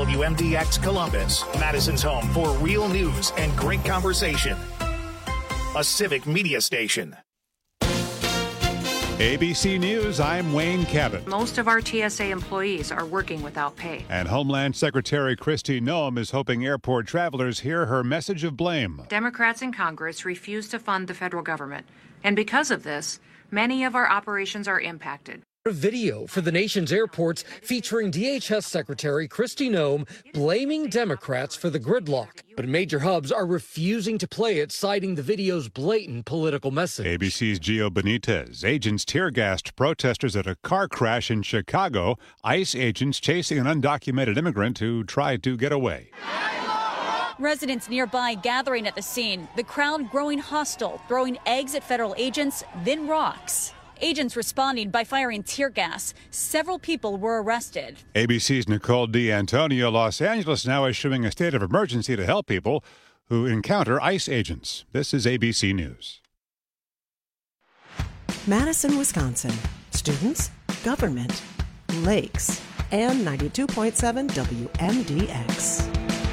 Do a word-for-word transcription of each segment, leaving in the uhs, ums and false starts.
W M D X Columbus, Madison's home for real news and great conversation. A civic media station. A B C News, I'm Wayne Cabot. Most of our T S A employees are working without pay. And Homeland Secretary Kristi Noem is hoping airport travelers hear her message of blame. Democrats in Congress refuse to fund the federal government. And because of this, many of our operations are impacted. A video for the nation's airports featuring D H S Secretary Kristi Noem blaming Democrats for the gridlock. But major hubs are refusing to play it, citing the video's blatant political message. A B C's Gio Benitez. Agents tear-gassed protesters at a car crash in Chicago. ICE agents chasing an undocumented immigrant who tried to get away. Residents nearby gathering at the scene. The crowd growing hostile, throwing eggs at federal agents, then rocks. Agents responding by firing tear gas. Several people were arrested. A B C's Nicole D'Antonio. Los Angeles now issuing a state of emergency to help people who encounter ICE agents. This is A B C News. Madison, Wisconsin. Students, government, lakes, and ninety-two point seven W M D X.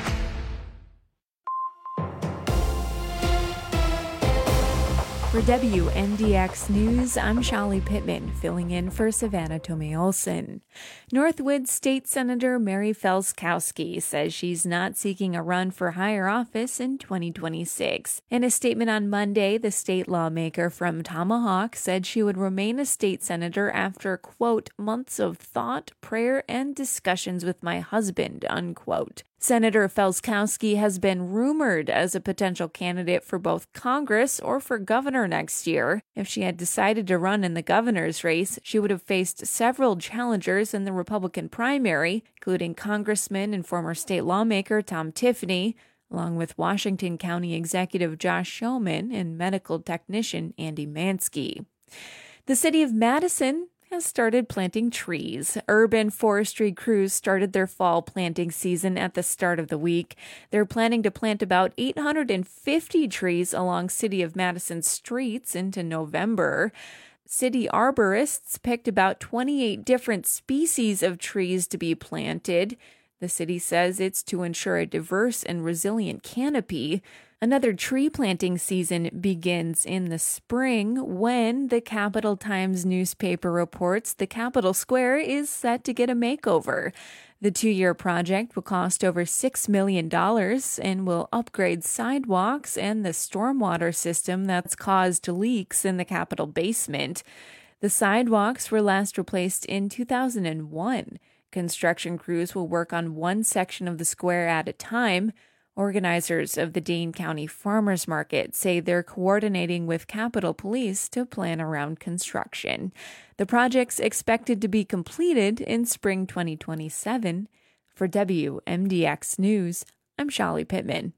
For W M D X News, I'm Shali Pittman, filling in for Savannah Tomei Olson. Northwood State Senator Mary Felskowski says she's not seeking a run for higher office in twenty twenty-six. In a statement on Monday, the state lawmaker from Tomahawk said she would remain a state senator after, quote, months of thought, prayer, and discussions with my husband, unquote. Senator Felskowski has been rumored as a potential candidate for both Congress or for governor next year. If she had decided to run in the governor's race, she would have faced several challengers in the Republican primary, including Congressman and former state lawmaker Tom Tiffany, along with Washington County Executive Josh Shulman and medical technician Andy Mansky. The city of Madison has started planting trees. Urban forestry crews started their fall planting season at the start of the week. They're planning to plant about eight hundred fifty trees along City of Madison streets into November. City arborists picked about twenty-eight different species of trees to be planted. The city says it's to ensure a diverse and resilient canopy. Another tree planting season begins in the spring when the Capital Times newspaper reports the Capitol Square is set to get a makeover. The two-year project will cost over six million dollars and will upgrade sidewalks and the stormwater system that's caused leaks in the Capitol basement. The sidewalks were last replaced in two thousand one. Construction crews will work on one section of the square at a time. Organizers of the Dane County Farmers Market say they're coordinating with Capitol Police to plan around construction. The project's expected to be completed in spring twenty twenty-seven. For W M D X News, I'm Shali Pittman.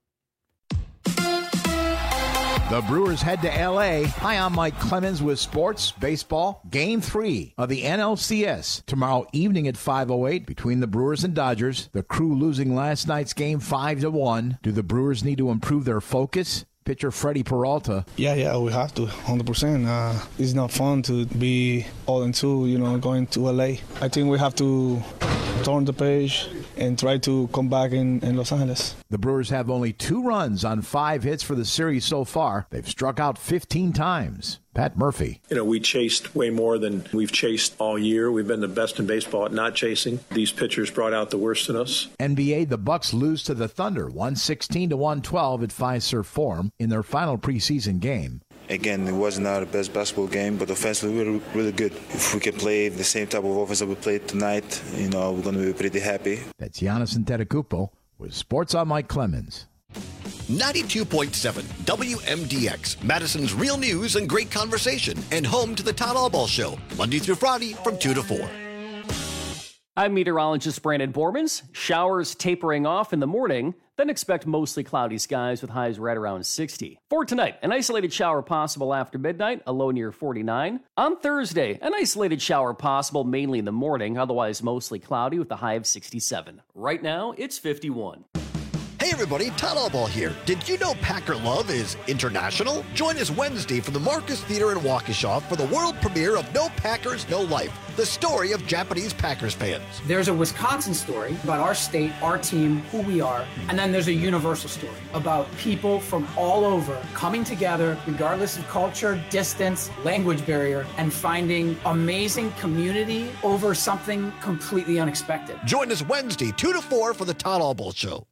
The Brewers head to L A. Hi, I'm Mike Clemens with Sports Baseball. Game three of the N L C S tomorrow evening at five oh eight between the Brewers and Dodgers. The Crew losing last night's game five to one. Do the Brewers need to improve their focus? Pitcher Freddie Peralta. Yeah, yeah, we have to, one hundred percent. Uh, it's not fun to be all in two, you know, going to L A. I think we have to turn the page and try to come back in, in Los Angeles. The Brewers have only two runs on five hits for the series so far. They've struck out fifteen times. Pat Murphy. You know, we chased way more than we've chased all year. We've been the best in baseball at not chasing. These pitchers brought out the worst in us. N B A, the Bucks lose to the Thunder one sixteen to one twelve at Fiserv Forum in their final preseason game. Again, it was not the best basketball game, but offensively we were really good. If we can play the same type of offense that we played tonight, you know, we're going to be pretty happy. That's Giannis Antetokounmpo with Sports on Mike Clemens. ninety-two point seven W M D X, Madison's real news and great conversation, and home to the Todd Albaugh Show, Monday through Friday from two to four. I'm meteorologist Brandon Bormans. Showers tapering off in the morning, then expect mostly cloudy skies with highs right around sixty. For tonight, an isolated shower possible after midnight, a low near forty-nine. On Thursday, an isolated shower possible mainly in the morning, otherwise mostly cloudy with a high of sixty-seven. Right now, it's fifty-one. Hey everybody, Todd Allball here. Did you know Packer Love is international? Join us Wednesday from the Marcus Theater in Waukesha for the world premiere of No Packers, No Life, the story of Japanese Packers fans. There's a Wisconsin story about our state, our team, who we are, and then there's a universal story about people from all over coming together, regardless of culture, distance, language barrier, and finding amazing community over something completely unexpected. Join us Wednesday, two to four for the Todd Allball Show.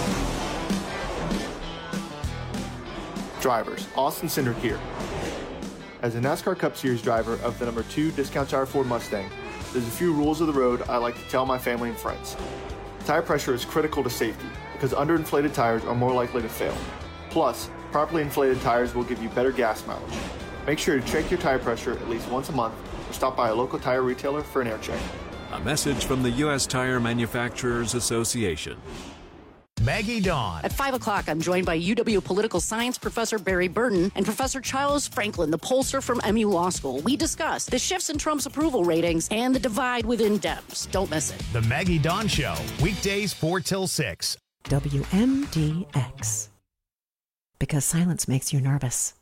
Drivers, Austin Cindric here. As a NASCAR Cup Series driver of the number two Discount Tire Ford Mustang, there's a few rules of the road I like to tell my family and friends. Tire pressure is critical to safety because underinflated tires are more likely to fail. Plus, properly inflated tires will give you better gas mileage. Make sure to check your tire pressure at least once a month or stop by a local tire retailer for an air check. A message from the U S Tire Manufacturers Association. Maggie Dawn. At five o'clock, I'm joined by U W political science professor Barry Burton and Professor Charles Franklin, the pollster from M U Law School. We discuss the shifts in Trump's approval ratings and the divide within Dems. Don't miss it. The Maggie Dawn Show, weekdays four till six. W M D X. Because silence makes you nervous.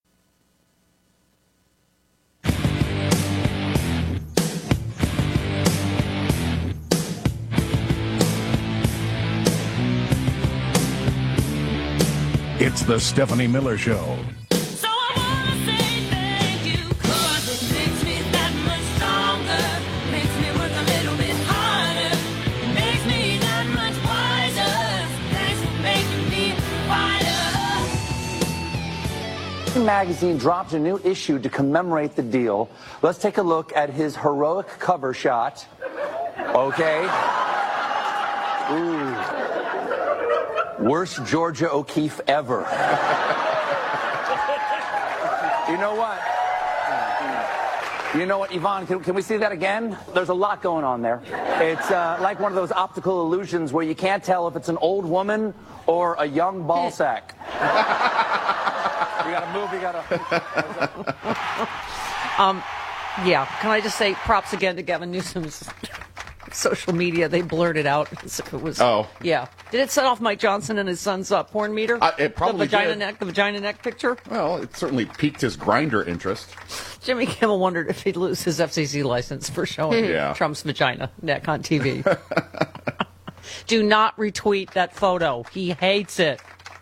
It's the Stephanie Miller Show. So I wanna say thank you, 'cause it makes me that much stronger. Makes me work a little bit harder. It makes me that much wiser. Thanks for making me wider. Magazine dropped a new issue to commemorate the deal. Let's take a look at his heroic cover shot. Okay. Ooh. Worst Georgia O'Keeffe ever. You know what? You know what, Yvonne, can, can we see that again? There's a lot going on there. It's uh, like one of those optical illusions where you can't tell if it's an old woman or a young ball sack. You gotta move, you gotta... um, yeah, can I just say props again to Gavin Newsom's social media. They blurted out as if it was. Oh. Yeah. Did it set off Mike Johnson and his son's uh, porn meter? Uh, it probably the vagina did. neck, the vagina neck picture. Well, it certainly piqued his Grindr interest. Jimmy Kimmel wondered if he'd lose his F C C license for showing Yeah. Trump's vagina neck on T V. Do not retweet that photo. He hates it.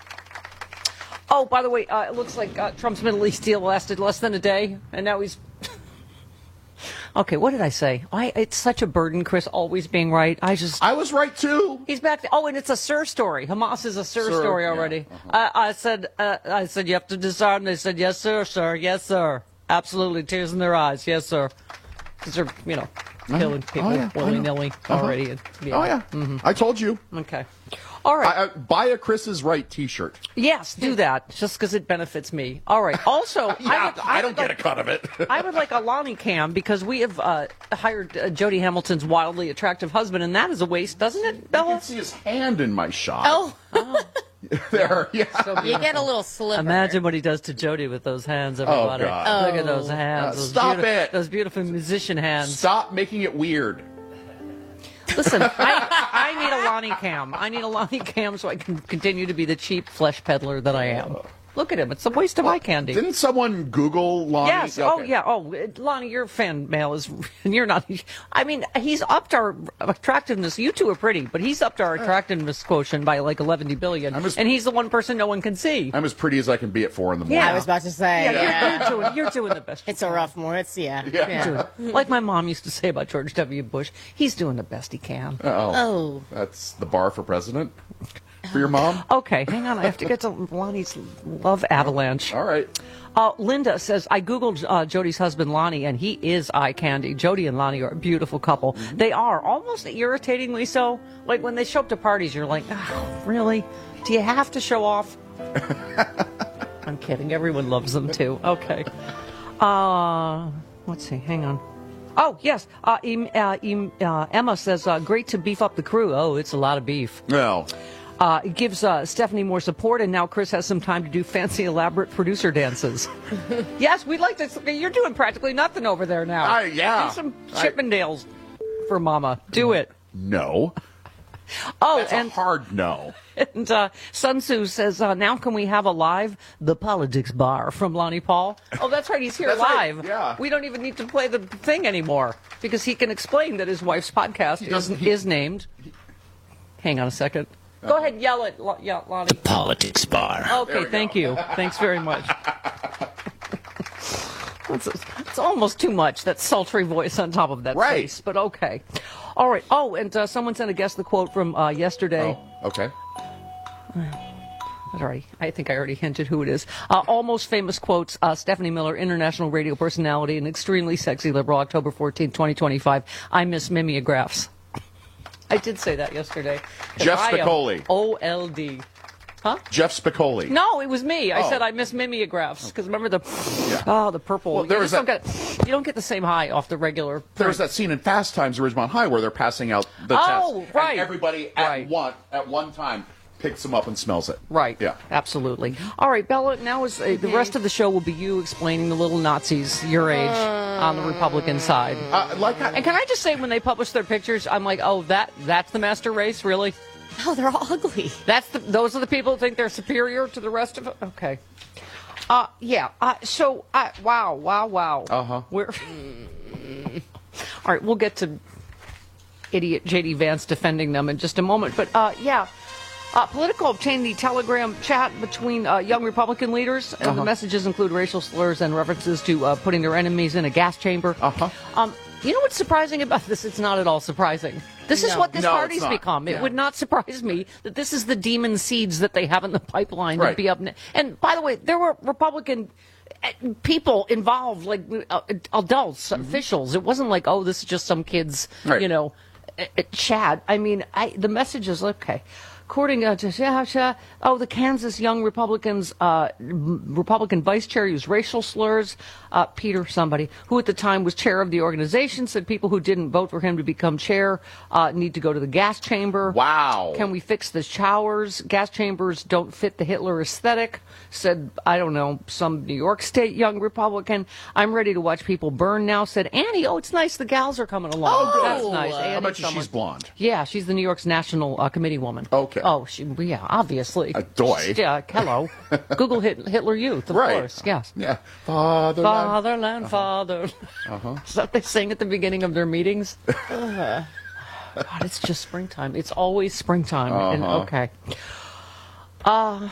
Oh, by the way, uh, it looks like uh, Trump's Middle East deal lasted less than a day, and now he's. Okay, what did I say? I, it's such a burden, Chris, always being right. I just... I was right, too. He's back. To, oh, and it's a Sir story. Hamas is a Sir, Sir, story already. yeah, uh-huh. I, I said, uh, I said, you have to disarm. They said, yes, sir, sir. Yes, sir. Absolutely. Tears in their eyes. Yes, sir. Because they're, you know, killing people oh, yeah, willy-nilly uh-huh. already. Yeah. Oh, yeah. Mm-hmm. I told you. Okay. All right. I, I, buy a Chris is Right t-shirt. Yes, do that, just because it benefits me. All right. Also, yeah, I, would, I, I don't would get like, a cut of it. I would like a Lonnie cam, because we have uh, hired uh, Jody Hamilton's wildly attractive husband, and that is a waste, doesn't it, Bella? You can see his hand in my shot. Oh. oh. There, yeah. So you get a little sliver. Imagine what he does to Jody with those hands, everybody. Oh, God. Look at those hands. Uh, those stop beautiful, it. Those beautiful musician hands. Stop making it weird. Listen, I, I need a Lonnie cam. I need a Lonnie cam so I can continue to be the cheap flesh peddler that I am. Look at him. It's a waste of eye candy. Didn't someone Google Lonnie? Yes. Okay. Oh, yeah. Oh, Lonnie, your fan mail is, and you're not. I mean, he's upped our attractiveness. You two are pretty, but he's upped our attractiveness quotient by like eleven billion. As, and he's the one person no one can see. I'm as pretty as I can be at four in the morning. Yeah, I was about to say. Yeah, yeah. You're, you're, doing, you're doing the best. It's a rough morning. It's, yeah. Yeah. yeah. yeah. Like my mom used to say about George W. Bush, he's doing the best he can. Oh. Oh. That's the bar for president? For your mom? Okay, hang on. I have to get to Lonnie's love avalanche. All right. Uh, Linda says, I Googled uh, Jody's husband, Lonnie, and he is eye candy. Jody and Lonnie are a beautiful couple. Mm-hmm. They are, almost irritatingly so. Like, when they show up to parties, you're like, oh, really? Do you have to show off? I'm kidding. Everyone loves them, too. Okay. Uh, let's see. Hang on. Oh, yes. Uh, em, uh, em, uh, Emma says, uh, great to beef up the crew. Oh, it's a lot of beef. Well... Uh, it gives uh, Stephanie more support, and now Chris has some time to do fancy, elaborate producer dances. Yes, we'd like to. You're doing practically nothing over there now. Uh, yeah. Do some Chippendales I... for Mama. Do it. No. Oh, That's and a hard no. And uh, Sun Tzu says, uh, now can we have a live The Politics Bar from Lonnie Paul? Oh, that's right. He's here That's right, live. yeah. We don't even need to play the thing anymore because he can explain that his wife's podcast is, doesn't- he- is named. Hang on a second. Go ahead, yell it, Lo- yeah, Lonnie. Politics Bar. Okay, thank you. Thanks very much. It's, it's almost too much, that sultry voice on top of that Right. face, but okay. All right. Oh, and uh, someone sent a guess the quote from uh, yesterday. Oh, okay. Sorry, I think I already hinted who it is. Uh, almost famous quotes. Uh, Stephanie Miller, international radio personality and extremely sexy liberal, October fourteenth, twenty twenty-five. I miss mimeographs. I did say that yesterday. Jeff I am Spicoli. O L D. Huh? Jeff Spicoli. No, it was me. I Oh. said I miss mimeographs because remember the Yeah. oh the purple. Well, there you, was just don't get, you don't get the same high off the regular. There was that scene in Fast Times at Ridgemont High where they're passing out the Oh, test. right. And everybody at one at one time picks them up and smells it. Right. Yeah. Absolutely. All right, Bella. Now is uh, the rest of the show will be you explaining the little Nazis your age on the Republican side. Uh, like, I, And can I just say, when they publish their pictures, I'm like, oh, that that's the master race, really? Oh, they're all ugly. That's the those are the people who think they're superior to the rest of it. Okay. Uh, yeah. Uh, so, uh, wow, wow, wow. Uh huh. We're all right. We'll get to idiot J D Vance defending them in just a moment, but uh, yeah. Uh, Politico obtained the Telegram chat between uh, young Republican leaders, and Uh-huh. the messages include racial slurs and references to uh, putting their enemies in a gas chamber. Uh-huh. Um, you know what's surprising about this? It's not at all surprising. This is No. what this No, it's party's not. become. It Yeah. would not surprise me that this is the demon seeds that they have in the pipeline to Right. be up. Ne- and by the way, there were Republican uh, people involved, like uh, adults, officials. It wasn't like, oh, this is just some kids, Right. you know, uh, uh, chat. I mean, I, the message is okay. According uh, to oh, the Kansas Young Republicans, uh, Republican vice chair used racial slurs. Uh, Peter, somebody who at the time was chair of the organization, said people who didn't vote for him to become chair uh, need to go to the gas chamber. Wow. Can we fix the showers? Gas chambers don't fit the Hitler aesthetic, said, I don't know, some New York State young Republican. I'm ready to watch people burn now, said Annie. Oh, it's nice the gals are coming along. Oh, good. That's nice. I Annie, bet you someone- she's blonde. Yeah, she's the New York's national uh, committee woman. Okay. Oh, she, yeah, obviously. A doy. Yeah, hello. Google Hit, Hitler Youth, of Right. course. Yes. Yeah. Fatherland. Fatherland, father. Uh-huh. Is that what they sing at the beginning of their meetings? God, it's just springtime. It's always springtime. And, Uh-huh. okay. Uh,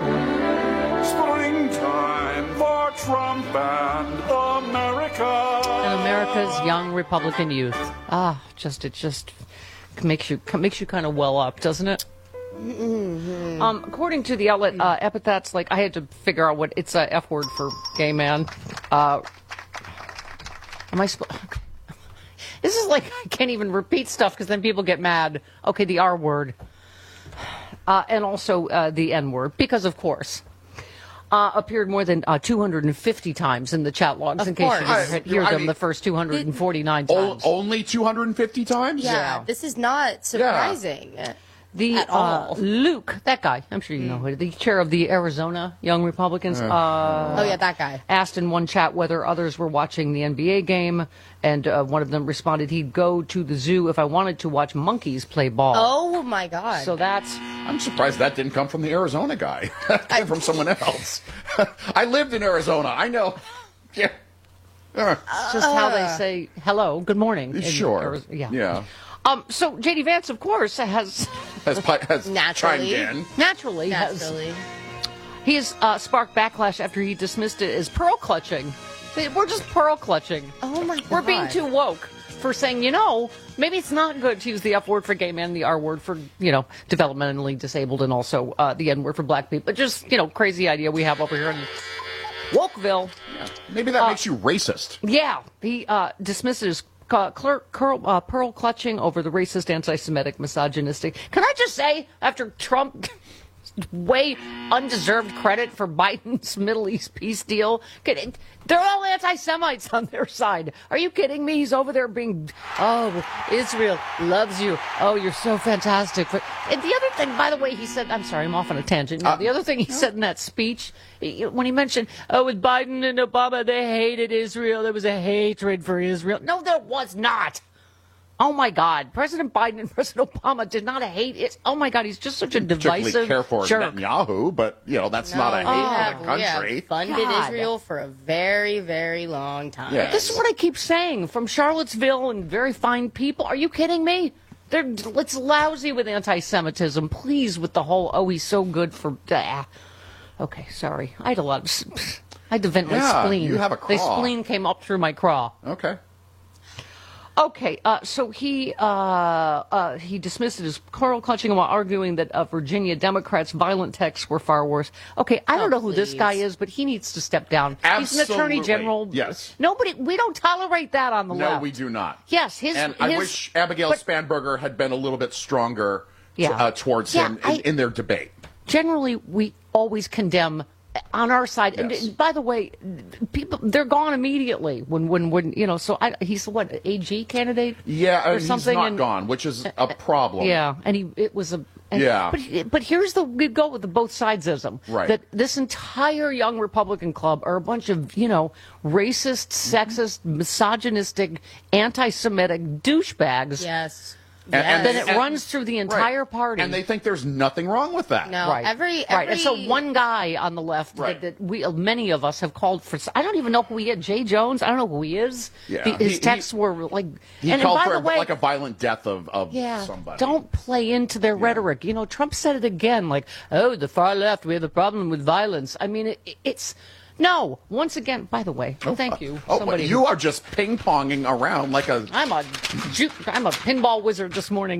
Springtime for Trump and America. and America's young Republican youth. Ah, just it just makes you makes you kind of well up, doesn't it? Mm-hmm. Um, according to the outlet uh, epithets, like I had to figure out what it's a F word for gay man. Uh, am I? Sp- this is like I can't even repeat stuff because then people get mad. Okay, the R word, uh, and also uh, the N word, because of course. Uh, appeared more than uh, two hundred fifty times in the chat logs, Of in case course. you didn't I- hear I them mean- the first two hundred forty-nine O- times. only two hundred fifty times? Yeah, Yeah. this is not surprising. The at uh, all. Luke, that guy, I'm sure you know who, the chair of the Arizona Young Republicans, Uh. uh, Oh, yeah, that guy. asked in one chat whether others were watching the N B A game, and uh, one of them responded he'd go to the zoo if I wanted to watch monkeys play ball. Oh, my God. So that's I'm surprised that didn't come from the Arizona guy. That came from someone else. I lived in Arizona. I know. Yeah. Uh, just how they say hello, good morning. in sure. Arizo- yeah. Yeah. Um, so J D Vance, of course, has Has, pi- has Naturally. chimed in. naturally, has Naturally. he has uh, sparked backlash after he dismissed it as pearl clutching. They- We're just pearl clutching. Oh, my God. We're being too woke for saying, you know, maybe it's not good to use the F word for gay men, the R word for, you know, developmentally disabled, and also uh, the N word for black people. Just, you know, crazy idea we have over here in Wokeville. Yeah. Maybe that makes you racist. Yeah, he uh, dismissed it as uh, cler- curl, uh, pearl clutching over the racist, anti-Semitic, misogynistic. Can I just say, after Trump way undeserved credit for Biden's Middle East peace deal, can- they're all anti-Semites on their side. Are you kidding me? He's over there being, oh, Israel loves you. Oh, you're so fantastic. But, and the other thing, by the way, he said, I'm sorry, I'm off on a tangent. Now, Uh, the other thing he said in that speech, he- when he mentioned, oh, with Biden and Obama, they hated Israel. There was a hatred for Israel. No, there was not. Oh, my God. President Biden and President Obama did not hate it. Oh, my God. He's just such a Particularly divisive care for jerk. Netanyahu, but, you know, that's not a hate we for have, the we have country. funded God. Israel for a very, very long time. Yeah. This is what I keep saying. From Charlottesville and very fine people. Are you kidding me? They're, it's lousy with anti-Semitism. Please, with the whole, oh, he's so good for... Ah. Okay, sorry. I had a lot of... I had to vent my Yeah, spleen. you have a The craw. spleen came up through my craw. Okay. Okay, uh, so he uh, uh, he dismissed it as Carl clutching while arguing that uh, Virginia Democrats' violent texts were far worse. Okay, I don't Oh, know who this please. guy is, but he needs to step down. He's an attorney Absolutely. general. Yes. Nobody, we don't tolerate that on the No, left. we do not. Yes, his. And I his- wish Abigail but Spanberger had been a little bit stronger Yeah. uh, towards Yeah, him in, I- in their debate. Generally, we always condemn on our side. Yes. And by the way, people they're gone immediately when when when you know. So I, he's what A G candidate? Yeah, or and he's something. not and- gone, which is a problem. Yeah, and he it was a and, Yeah. But but here's the we go with the both sidesism. Right. That this entire young Republican club are a bunch of you know racist, sexist, misogynistic, anti-Semitic douchebags. Yes. And- and- then it and- runs through the entire right. party. And they think there's nothing wrong with that. No, Right. every, every Right, and so one guy on the left Right. that, that we many of us have called for. I don't even know who he is. Jay Jones. I don't know who he is. Yeah. The- his He- texts were like. He and, called and by for the way, like a violent death of, of yeah, somebody. don't play into their rhetoric. You know, Trump said it again, like, "Oh, the far left, we have a problem with violence." I mean, it, it's no. Once again, by the way, thank you. Oh, Somebody you are just ping-ponging around like a... I'm a ju- I'm a pinball wizard this morning.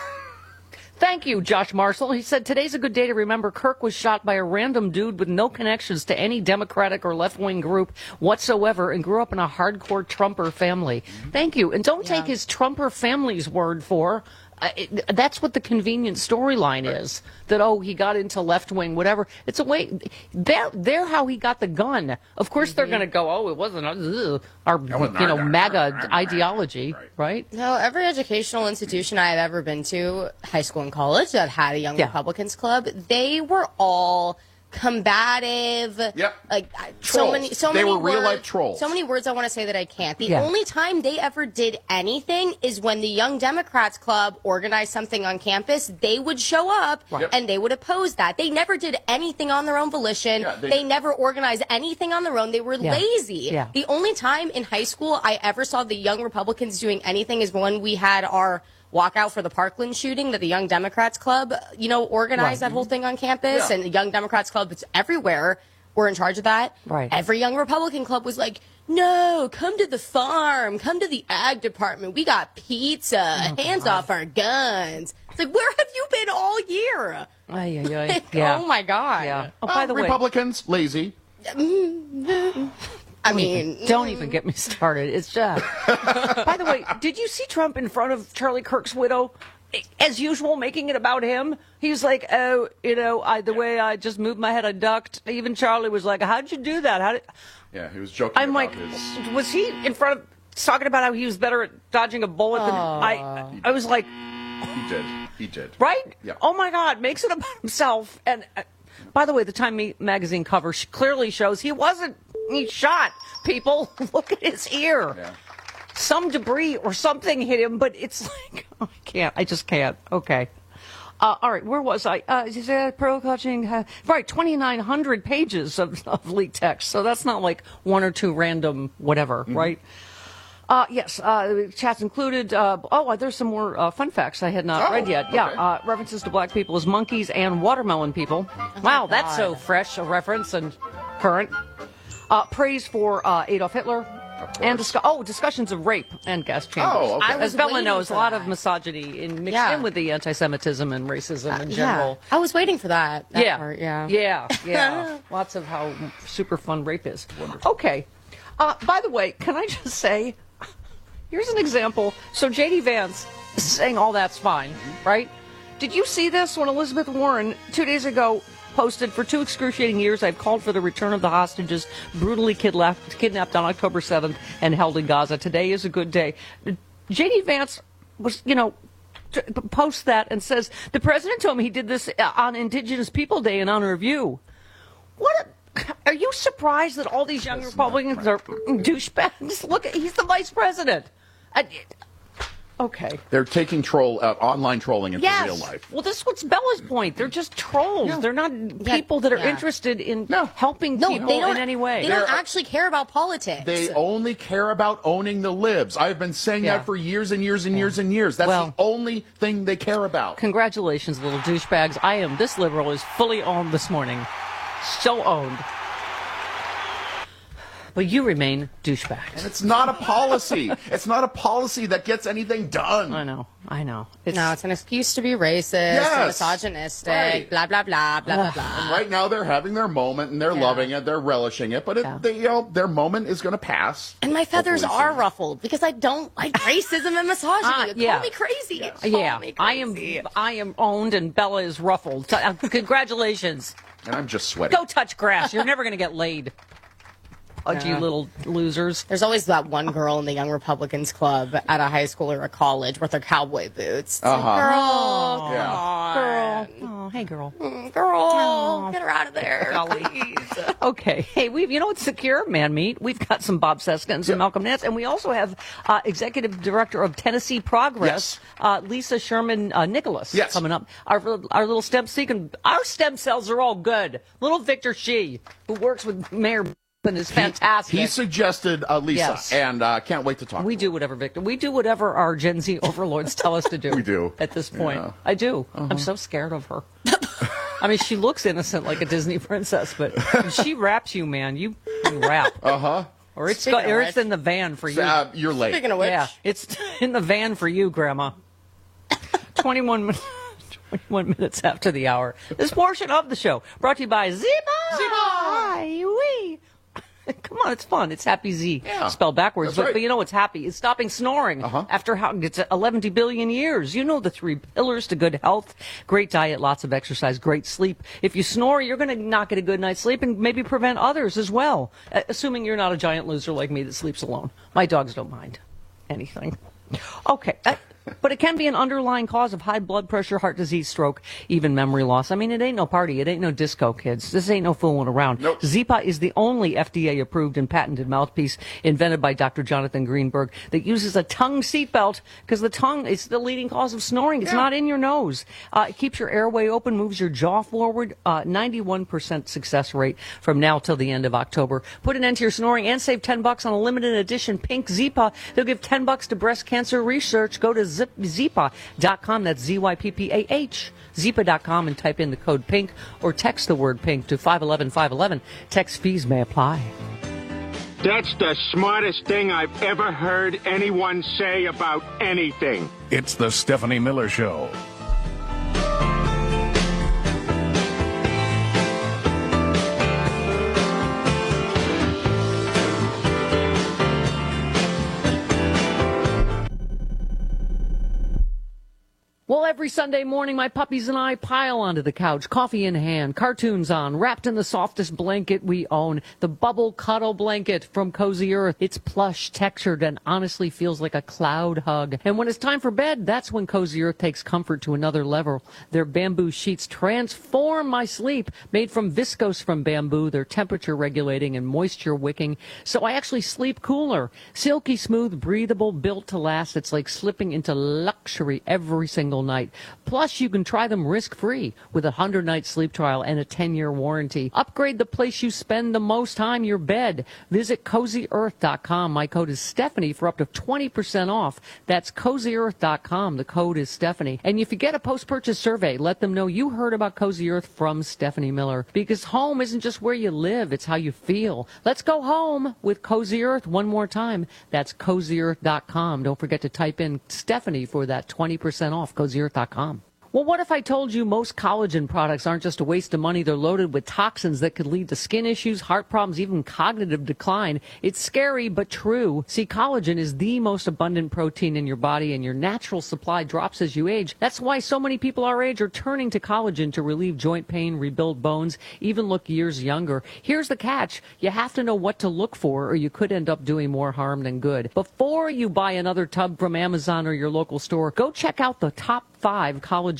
Thank you, Josh Marshall. He said, today's a good day to remember Kirk was shot by a random dude with no connections to any Democratic or left-wing group whatsoever and grew up in a hardcore Trumper family. Thank you. And don't take his Trumper family's word for uh, it, that's what the convenient storyline is. That, oh, he got into left-wing, whatever. It's a way. They're, they're how he got the gun. Of course they're going to go, oh, it wasn't uh, our, wasn't you know, our- MAGA ideology, right? No, every educational institution I have ever been to, high school and college, that had a Young Yeah. Republicans Club, they were all combative. Yep. Like I- so Trolls. many, so They many were words, real-life trolls. So many words I want to say that I can't. The Yeah. only time they ever did anything is when the Young Democrats Club organized something on campus. They would show up Right. and they would oppose that. They never did anything on their own volition. Yeah, they, they- never organized anything on their own. They were Yeah. lazy. Yeah. The only time in high school I ever saw the Young Republicans doing anything is when we had our walkout for the Parkland shooting that the Young Democrats Club, you know, organized Right. that whole thing on campus. Yeah. And the Young Democrats Club, it's everywhere, were in charge of that. Right. Every Young Republican Club was like, no, come to the farm, come to the ag department. We got pizza, Oh, hands off our guns. It's like, where have you been all year? Ay, ay, ay. Yeah. Oh, my God. Yeah. Oh, Well, by the way, Republicans, lazy. I mean, don't even get me started. It's just. By the way, did you see Trump in front of Charlie Kirk's widow? As usual, making it about him. He was like, "Oh, you know, I, the way I just moved my head, I ducked." Even Charlie was like, "How'd you do that? How did?" Yeah, he was joking I'm about like, his... was he in front of talking about how he was better at dodging a bullet than I? I was like, He did. He did. right? Yeah. Oh my God, makes it about himself. And uh, by the way, the Time Ma- magazine cover sh- clearly shows he wasn't. He shot people. Look at his ear. Yeah. Some debris or something hit him, but it's like, oh, I can't. I just can't. Okay. Uh, all right, where was I? Uh, is that pro coaching? Uh, right, twenty-nine hundred pages of, of leaked text. So that's not like one or two random whatever, Mm-hmm. right? Uh, yes, uh, chats included. Uh, oh, there's some more uh, fun facts I had not Oh, read yet. Yeah, okay. uh, references to black people as monkeys and watermelon people. wow, that's so fresh a reference and current. Uh, praise for uh, Adolf Hitler. And discu- oh, discussions of rape and gas chambers. Oh, okay. I was As Bella waiting knows, a for lot that. of misogyny in, mixed Yeah. in with the anti-Semitism and racism in Yeah, general. I was waiting for that. that yeah, part, yeah, yeah, yeah. Lots of how super fun rape is. Wonderful. Okay. Uh, by the way, can I just say, here's an example. So J D Vance is saying all that's fine, right? Did you see this when Elizabeth Warren two days ago posted, for two excruciating years, I've called for the return of the hostages brutally kidnapped, kidnapped on October seventh and held in Gaza. Today is a good day. J D Vance was, you know, t- posts that and says, the president told me he did this on Indigenous People Day in honor of you. What a, are you surprised that all these young Republicans are douchebags? Look, he's the vice president. I, Okay. They're taking troll uh, online trolling into Yes. real life. Well, this is what's Bella's point. They're just trolls. Yeah. They're not people that are yeah. interested in helping No, people they don't, in any way. They don't actually care about politics. They only care about owning the libs. I've been saying Yeah. that for years and years and years and years. That's Well- the only thing they care about. Congratulations, little douchebags. I am, this liberal is fully owned this morning. So owned. But you remain douchebags. And it's not a policy. It's not a policy that gets anything done. I know. I know. no, it's an excuse to be racist, Yes. and misogynistic, Right. blah, blah, blah, blah, blah, blah. And right now they're having their moment and they're loving it, they're relishing it, but it, they, you know, their moment is going to pass. And my feathers Hopefully are soon. ruffled because I don't like racism and misogyny. Ah, Call yeah. me crazy. Call Yeah, me I am. I am owned, and Bella is ruffled. So, uh, congratulations. And I'm just sweating. Go touch grass. You're never going to get laid. Oh, you Yeah. little losers. There's always that one girl in the Young Republicans Club at a high school or a college with her cowboy boots. It's like, Uh-huh. girl, Yeah. come on. Girl. Oh, hey, girl. Mm, Girl, get her out of there, Golly. please. Okay. Hey, we've, you know, it's Secure Man Meat. We've got some Bob Seska and some Malcolm Nance, and we also have uh, Executive Director of Tennessee Progress, uh, Lisa Sherman uh, Nicholas, Yes. coming up. Our, our little stem seeking, our stem cells are all good. Little Victor Shee, who works with Mayor and is fantastic. He suggested uh, Lisa, Yes. and uh, can't wait to talk. We do whatever, Victor. We do whatever our Gen Z overlords tell us to do. We do. At this point. Yeah. I do. Uh-huh. I'm so scared of her. I mean, she looks innocent like a Disney princess, but when she raps you, man, you can rap. Uh-huh. Or it's, Speaking go, of or which- it's in the van for you. Uh, you're late. Speaking of which, Yeah, it's in the van for you, Grandma. twenty-one minutes. twenty-one minutes after the hour. This portion of the show brought to you by Zipa. Zipa. Wee. Come on, it's fun. It's Happy Z, Yeah. spelled backwards. That's But, right. but you know what's happy? It's stopping snoring Uh-huh. after how it's eleven billion years. You know the three pillars to good health: great diet, lots of exercise, great sleep. If you snore, you're going to not get a good night's sleep and maybe prevent others as well. Uh, assuming you're not a giant loser like me that sleeps alone. My dogs don't mind anything. Okay. Uh, But it can be an underlying cause of high blood pressure, heart disease, stroke, even memory loss. I mean, it ain't no party. It ain't no disco, kids. This ain't no fooling around. Nope. Zipa is the only F D A-approved and patented mouthpiece invented by Doctor Jonathan Greenberg that uses a tongue seatbelt because the tongue is the leading cause of snoring. It's Yeah. not in your nose. Uh, it keeps your airway open, moves your jaw forward. Uh, ninety-one percent success rate from now till the end of October. Put an end to your snoring and save ten bucks on a limited edition pink Zipa. They'll give ten bucks to breast cancer research. Go to zip, zipa dot com. That's Z Y P P A H. zipa dot com and type in the code PINK or text the word PINK to five one one five one one. Text fees may apply. That's the smartest thing I've ever heard anyone say about anything. It's the Stephanie Miller Show. Well, every Sunday morning, my puppies and I pile onto the couch, coffee in hand, cartoons on, wrapped in the softest blanket we own, the Bubble Cuddle Blanket from Cozy Earth. It's plush, textured, and honestly feels like a cloud hug. And when it's time for bed, that's when Cozy Earth takes comfort to another level. Their bamboo sheets transform my sleep, made from viscose from bamboo. They're temperature regulating and moisture wicking, so I actually sleep cooler. Silky smooth, breathable, built to last. It's like slipping into luxury every single night. Plus, you can try them risk-free with a one hundred night sleep trial and a ten year warranty. Upgrade the place you spend the most time, your bed. Visit cozy earth dot com. My code is Stephanie for up to twenty percent off. That's cozy earth dot com. The code is Stephanie. And if you get a post-purchase survey, let them know you heard about Cozy Earth from Stephanie Miller. Because home isn't just where you live, it's how you feel. Let's go home with Cozy Earth one more time. That's cozy earth dot com. Don't forget to type in Stephanie for that twenty percent off. cozy earth dot com. Well, what if I told you most collagen products aren't just a waste of money? They're loaded with toxins that could lead to skin issues, heart problems, even cognitive decline. It's scary, but true. See, collagen is the most abundant protein in your body, and your natural supply drops as you age. That's why so many people our age are turning to collagen to relieve joint pain, rebuild bones, even look years younger. Here's the catch. You have to know what to look for, or you could end up doing more harm than good. Before you buy another tub from Amazon or your local store, go check out the top five collagen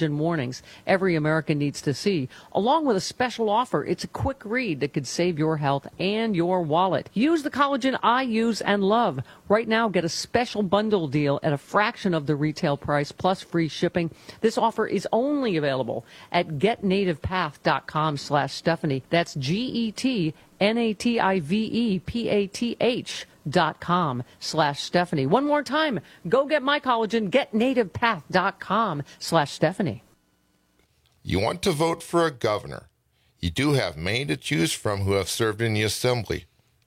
collagen warnings every American needs to see, along with a special offer. It's a quick read that could save your health and your wallet. Use the collagen I use and love. Right now, get a special bundle deal at a fraction of the retail price plus free shipping. This offer is only available at getnativepath.com slash Stephanie. That's G-E-T N-A-T-I-V-E-P-A-T-H dot com slash Stephanie. One more time, go get my collagen, getnativepath.com slash Stephanie. You want to vote for a governor. You do have many to choose from who have served in the assembly.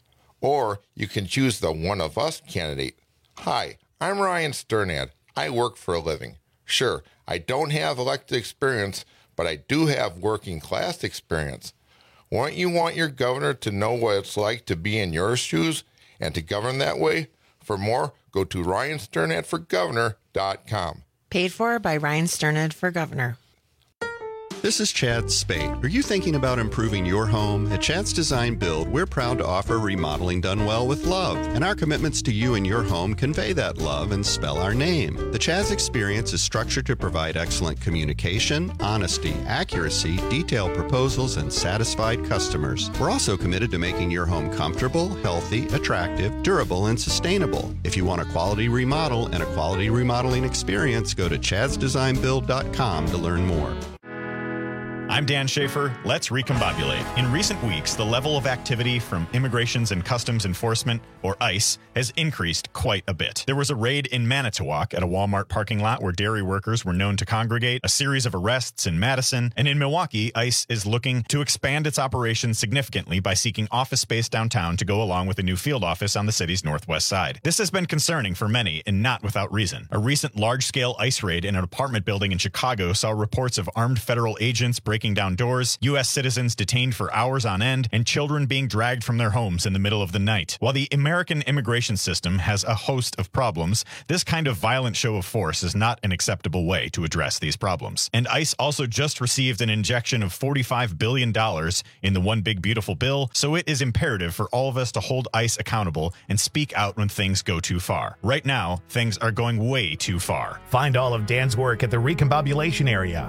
Or you can choose the one of us candidate. Hi, I'm Ryan Sternad. I work for a living. Sure, I don't have elected experience, but I do have working class experience. Wouldn't you want your governor to know what it's like to be in your shoes and to govern that way? For more, go to ryan sternad for governor dot com. Paid for by Ryan Sternad for Governor. This is Chad Spade. Are you thinking about improving your home? At Chad's Design Build, we're proud to offer remodeling done well with love. And our commitments to you and your home convey that love and spell our name. The Chad's experience is structured to provide excellent communication, honesty, accuracy, detailed proposals, and satisfied customers. We're also committed to making your home comfortable, healthy, attractive, durable, and sustainable. If you want a quality remodel and a quality remodeling experience, go to chads design build dot com to learn more. I'm Dan Schaefer. Let's recombobulate. In recent weeks, the level of activity from Immigrations and Customs Enforcement, or ICE, has increased quite a bit. There was a raid in Manitowoc at a Walmart parking lot where dairy workers were known to congregate, a series of arrests in Madison, and in Milwaukee, ICE is looking to expand its operations significantly by seeking office space downtown to go along with a new field office on the city's northwest side. This has been concerning for many, and not without reason. A recent large-scale ICE raid in an apartment building in Chicago saw reports of armed federal agents breaking down doors, U S citizens detained for hours on end, and children being dragged from their homes in the middle of the night. While the American immigration system has a host of problems, this kind of violent show of force is not an acceptable way to address these problems. And ICE also just received an injection of forty-five billion dollars in the One Big Beautiful Bill, so it is imperative for all of us to hold ICE accountable and speak out when things go too far. Right now, things are going way too far. Find all of Dan's work at the Recombobulation Area.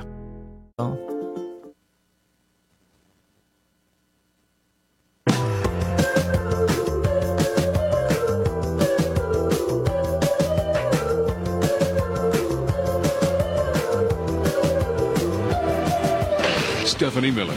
Stephanie Miller.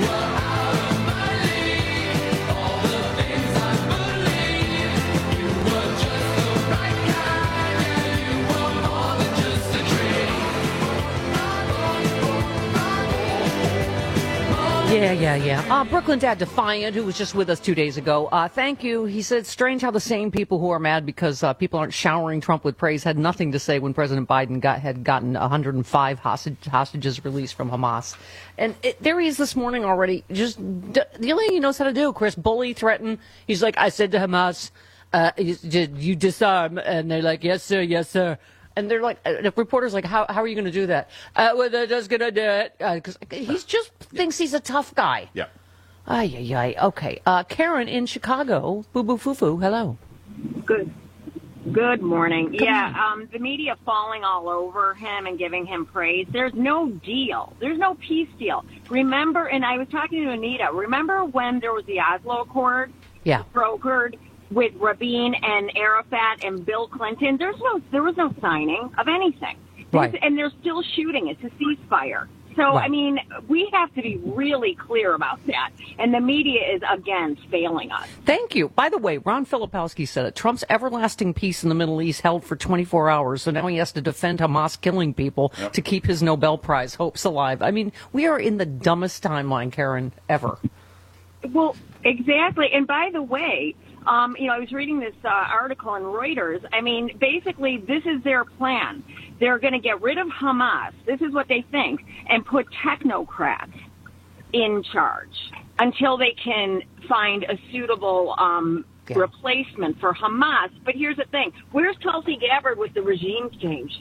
Yeah, yeah, yeah. Uh, Brooklyn Dad Defiant, who was just with us two days ago, uh, thank you. He said, strange how the same people who are mad because uh, people aren't showering Trump with praise had nothing to say when President Biden got, had gotten one hundred five hostage, hostages released from Hamas. And it, there he is this morning already. Just d- the only thing he knows how to do, Chris, bully, threaten. He's like, I said to Hamas, uh, you, you disarm. And they're like, yes, sir, yes, sir. And they're like, the reporter's like, how how are you going to do that? Uh, well, they're just going to do it. Because uh, he just thinks he's a tough guy. Yeah. Ay, ay, ay. Okay. Uh, Karen in Chicago. Boo boo foo foo. Hello. Good. Good morning. Good yeah, morning. Um, the media falling all over him and giving him praise. There's no deal. There's no peace deal. Remember, and I was talking to Anita, remember when there was the Oslo Accord? Yeah. Brokered with Rabin and Arafat and Bill Clinton. There's no, there was no signing of anything. Right. There's- And they're still shooting. It's a ceasefire. So, Right. I mean, we have to be really clear about that. And the media is, again, failing us. Thank you. By the way, Ron Filipowski said it. Trump's everlasting peace in the Middle East held for twenty-four hours, so now he has to defend Hamas killing people Yep. to keep his Nobel Prize hopes alive. I mean, we are in the dumbest timeline, Karen, ever. Well, exactly. And by the way, um, you know, I was reading this uh, article in Reuters. I mean, basically, this is their plan. They're going to get rid of Hamas. This is what they think, and put technocrats in charge until they can find a suitable um, Yeah. replacement for Hamas. But here's the thing. Where's Tulsi Gabbard with the regime change stuff?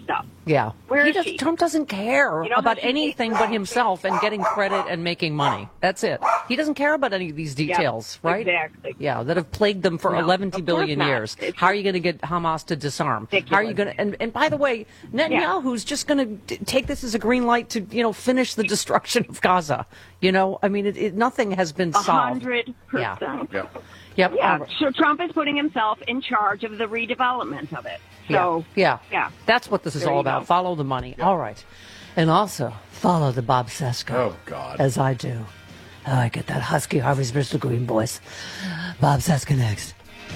Yeah. Where he is does, she? Trump doesn't care You know how about she takes anything but himself and getting credit and making money. That's it. He doesn't care about any of these details, Yeah, right? exactly. Yeah, that have plagued them for No, eleven of course billion not. years. It's How are you going to get Hamas to disarm? How are you going to? And, and by the way, Netanyahu's just going to take this as a green light to, you know, finish the destruction of Gaza. You know, I mean, it, it, nothing has been A solved. hundred Yeah. percent. Yep. Yeah. So Trump is putting himself in charge of the redevelopment of it. So yeah, yeah. That's what this is There all you about. go. Follow the money. All right. And also follow the Bob Sesko. Oh, God. As I do. Oh, I get that husky Harvey's Bristol Green voice. Bob Sesko next.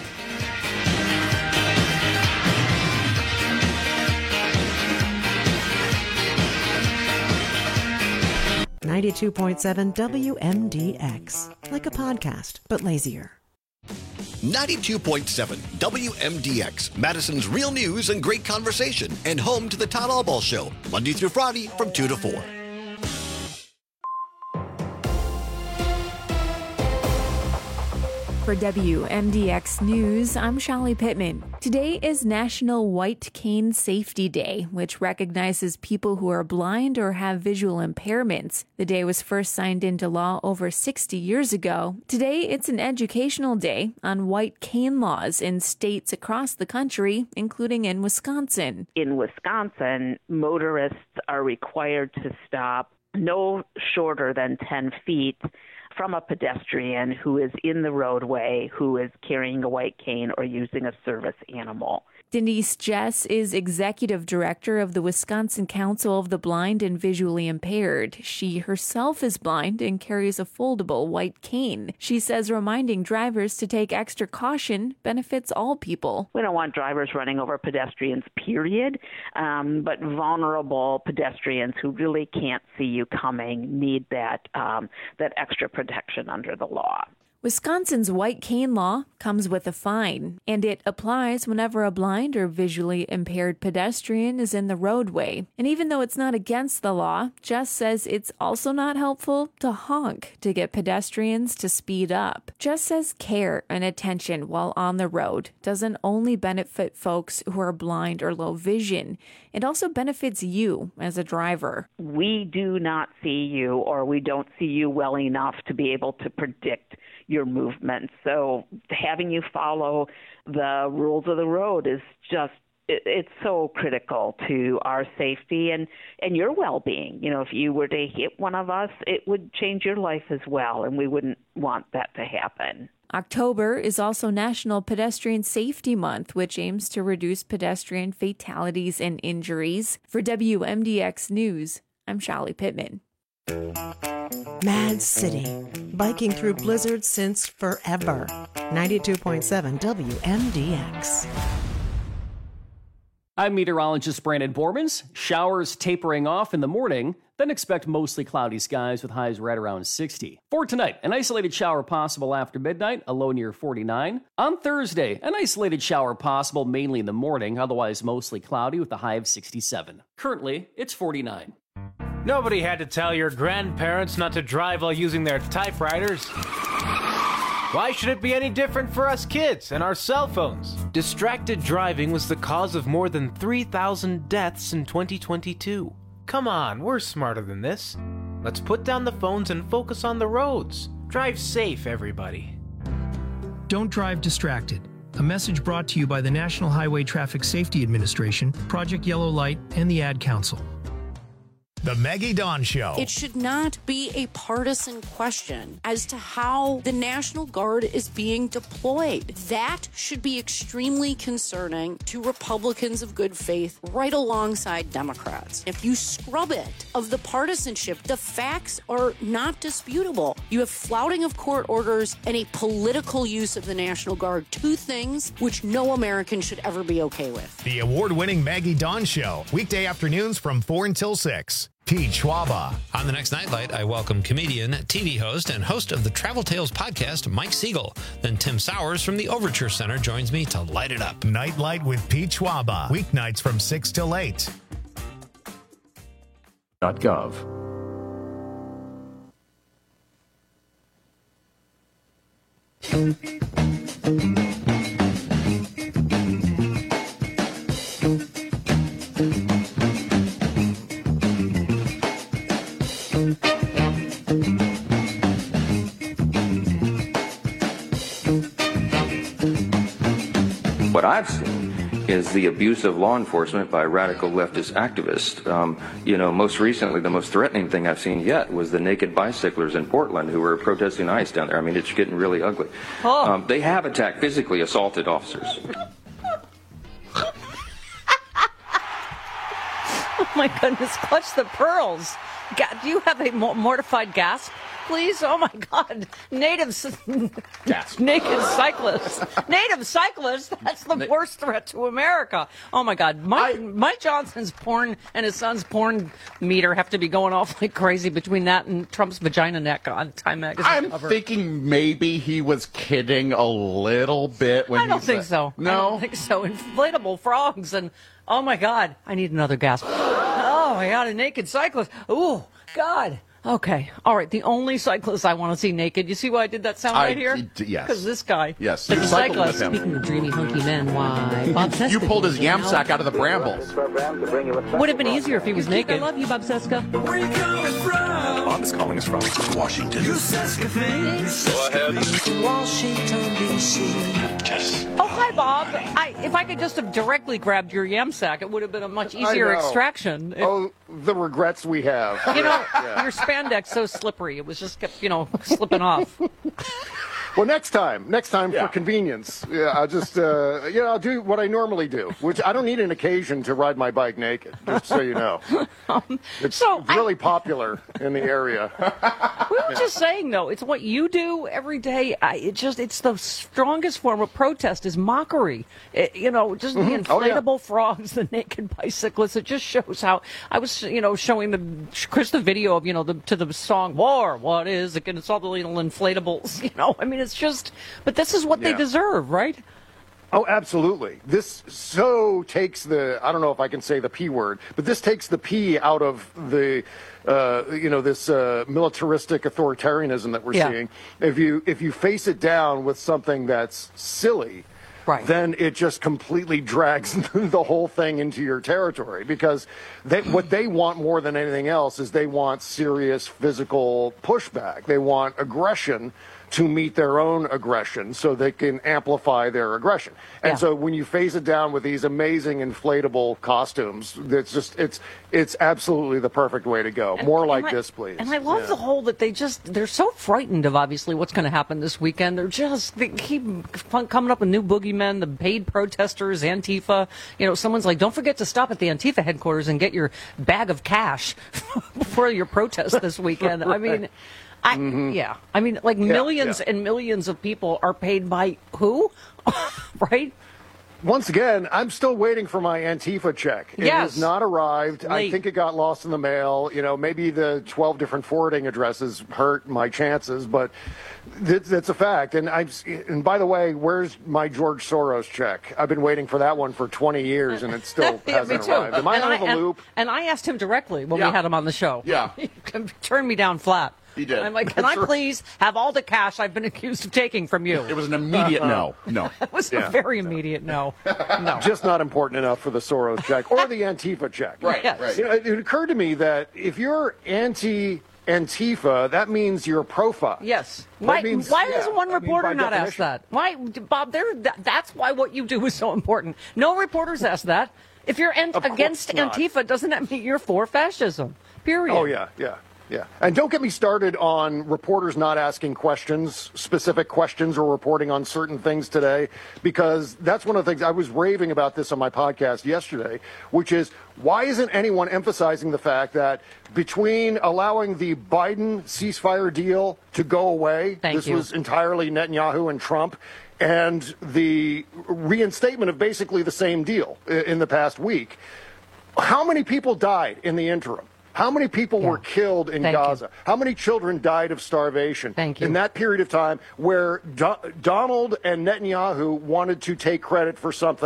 ninety-two point seven W M D X. Like a podcast, but lazier. ninety-two point seven W M D X, Madison's real news and great conversation, and home to the Todd Allball Show, Monday through Friday from two to four. For W M D X News, I'm Shali Pittman. Today is National White Cane Safety Day, which recognizes people who are blind or have visual impairments. The day was first signed into law over sixty years ago. Today, it's an educational day on white cane laws in states across the country, including in Wisconsin. In Wisconsin, motorists are required to stop no shorter than ten feet from a pedestrian who is in the roadway, who is carrying a white cane or using a service animal. Denise Jess is executive director of the Wisconsin Council of the Blind and Visually Impaired. She herself is blind and carries a foldable white cane. She says reminding drivers to take extra caution benefits all people. We don't want drivers running over pedestrians, period, um, but vulnerable pedestrians who really can't see you coming need that um, that extra protection under the law. Wisconsin's white cane law comes with a fine, and it applies whenever a blind or visually impaired pedestrian is in the roadway. And even though it's not against the law, Jess says it's also not helpful to honk to get pedestrians to speed up. Jess says care and attention while on the road doesn't only benefit folks who are blind or low vision. It also benefits you as a driver. We do not see you, or we don't see you well enough to be able to predict your movements. So having you follow the rules of the road is just, it, it's so critical to our safety and, and your well-being. You know, if you were to hit one of us, it would change your life as well, and we wouldn't want that to happen. October is also National Pedestrian Safety Month, which aims to reduce pedestrian fatalities and injuries. For W M D X News, I'm Shali Pittman. Mad City, biking through blizzards since forever. ninety-two point seven W M D X. I'm meteorologist Brandon Bormans. Showers tapering off in the morning, then expect mostly cloudy skies with highs right around sixty. For tonight, an isolated shower possible after midnight, a low near forty-nine. On Thursday, an isolated shower possible mainly in the morning, otherwise mostly cloudy with a high of sixty-seven. Currently, it's forty-nine. Nobody had to tell your grandparents not to drive while using their typewriters. Why should it be any different for us kids and our cell phones? Distracted driving was the cause of more than three thousand deaths in twenty twenty-two. Come on, we're smarter than this. Let's put down the phones and focus on the roads. Drive safe, everybody. Don't drive distracted. A message brought to you by the National Highway Traffic Safety Administration, Project Yellow Light, and the Ad Council. The Maggie Dawn Show. It should not be a partisan question as to how the National Guard is being deployed. That should be extremely concerning to Republicans of good faith right alongside Democrats. If you scrub it of the partisanship, the facts are not disputable. You have flouting of court orders and a political use of the National Guard, two things which no American should ever be okay with. The award-winning Maggie Dawn Show. Weekday afternoons from four until six. Pete Schwaba. On the next Nightlight, I welcome comedian, T V host, and host of the Travel Tales podcast, Mike Siegel. Then Tim Sowers from the Overture Center joins me to light it up. Nightlight with Pete Schwaba. Weeknights from six till eight. .gov. What I've seen is the abuse of law enforcement by radical leftist activists. Um, you know, most recently, the most threatening thing I've seen yet was the naked bicyclers in Portland who were protesting ICE down there. I mean, it's getting really ugly. Oh. Um, they have attacked, physically assaulted officers. Oh my goodness, clutch the pearls. Ga- Do you have a mo- mortified gasp, please? Oh my God. Natives. Gasp. Naked cyclists. Native cyclists. That's the worst threat to America. Oh my God. Mike, Mike Johnson's porn and his son's porn meter have to be going off like crazy between that and Trump's vagina neck on Time Magazine I'm cover. thinking maybe he was kidding a little bit when I don't he think said- so. No? I don't think so. Inflatable frogs and, oh my God, I need another gasp. Oh my God, a naked cyclist. Oh, God. Okay. All right. The only cyclist I want to see naked. You see why I did that sound I- right here? d- yes. Because this guy. Yes, The you cycled with cyclist. him. Speaking of dreamy, hunky men, why? Bob Seska. You pulled his yam sack out of the brambles. Would have been easier if he was naked. I love you, Bob Seska. Bob is calling us from Washington. Go ahead. Washington, D C Yes. Oh, hi, Bob. I, if I could just have directly grabbed your yam sack, it would have been a much easier I know. extraction. If- Oh, the regrets we have. You know, Yeah. your spandex so slippery. It was just kept, you know, slipping off. Well, next time, next time for convenience, yeah, I'll just, uh, you know, I'll do what I normally do, which I don't need an occasion to ride my bike naked, just so you know. It's so really popular in the area. We were just saying, though, it's what you do every day. I, it just, it's the strongest form of protest is mockery. It, you know, just the Mhm. Oh, yeah. inflatable frogs, the naked bicyclists. It just shows how I was, you know, showing the Chris the video of, you know, the to the song "War." What is it? It's all the little inflatables. You know, I mean, it's just. But this is what they Yeah. deserve, right? Oh, absolutely. This so takes the, I don't know if I can say the P word, but this takes the P out of the, uh, you know, this uh, militaristic authoritarianism that we're Yeah. seeing. If you if you face it down with something that's silly, right. then it just completely drags the whole thing into your territory because they, what they want more than anything else is they want serious physical pushback. They want aggression to meet their own aggression so they can amplify their aggression. And Yeah. so when you phase it down with these amazing inflatable costumes, it's just it's it's absolutely the perfect way to go. More like And I- this, please. And I love Yeah. the whole that they just, they're so frightened of obviously what's going to happen this weekend. They're just, they keep fun, coming up with new boogeymen, the paid protesters, Antifa. You know, someone's like, don't forget to stop at the Antifa headquarters and get your bag of cash for your protest this weekend. I mean, I, Mhm. yeah. I mean, like Yeah, millions yeah. and millions of people are paid by who? Right? Once again, I'm still waiting for my Antifa check. It Yes. has not arrived. I Late. think it got lost in the mail. You know, maybe the twelve different forwarding addresses hurt my chances, but th- that's a fact. And I'm. And by the way, where's my George Soros check? I've been waiting for that one for twenty years, and it still Yeah, me hasn't too. arrived. Am I and out I, of the and- loop? And I asked him directly when Yeah. we had him on the show. Yeah. He turned me down flat. He did. I'm like, can That's I right. please have all the cash I've been accused of taking from you? It was an immediate no. No. It was Yeah. a very immediate no. No. Just not important enough for the Soros check or the Antifa check. Right, Yes. right. You know, it, it occurred to me that if you're anti-Antifa, that means you're pro-fi. Yes. That Why, means- why yeah, does one I mean, reporter by not ask definition. that? Why, Bob? There. That, that's why what you do is so important. No reporters ask that. If you're an, Of course against not. Antifa, doesn't that mean you're for fascism? Period. Oh, yeah, yeah, yeah. And don't get me started on reporters not asking questions, specific questions, or reporting on certain things today, because that's one of the things I was raving about this on my podcast yesterday, which is why isn't anyone emphasizing the fact that between allowing the Biden ceasefire deal to go away, Thank this you. was entirely Netanyahu and Trump, and the reinstatement of basically the same deal i- in the past week, how many people died in the interim? How many people were killed in Thank you. Gaza? How many children died of starvation Thank you. in that period of time where Do- Donald and Netanyahu wanted to take credit for something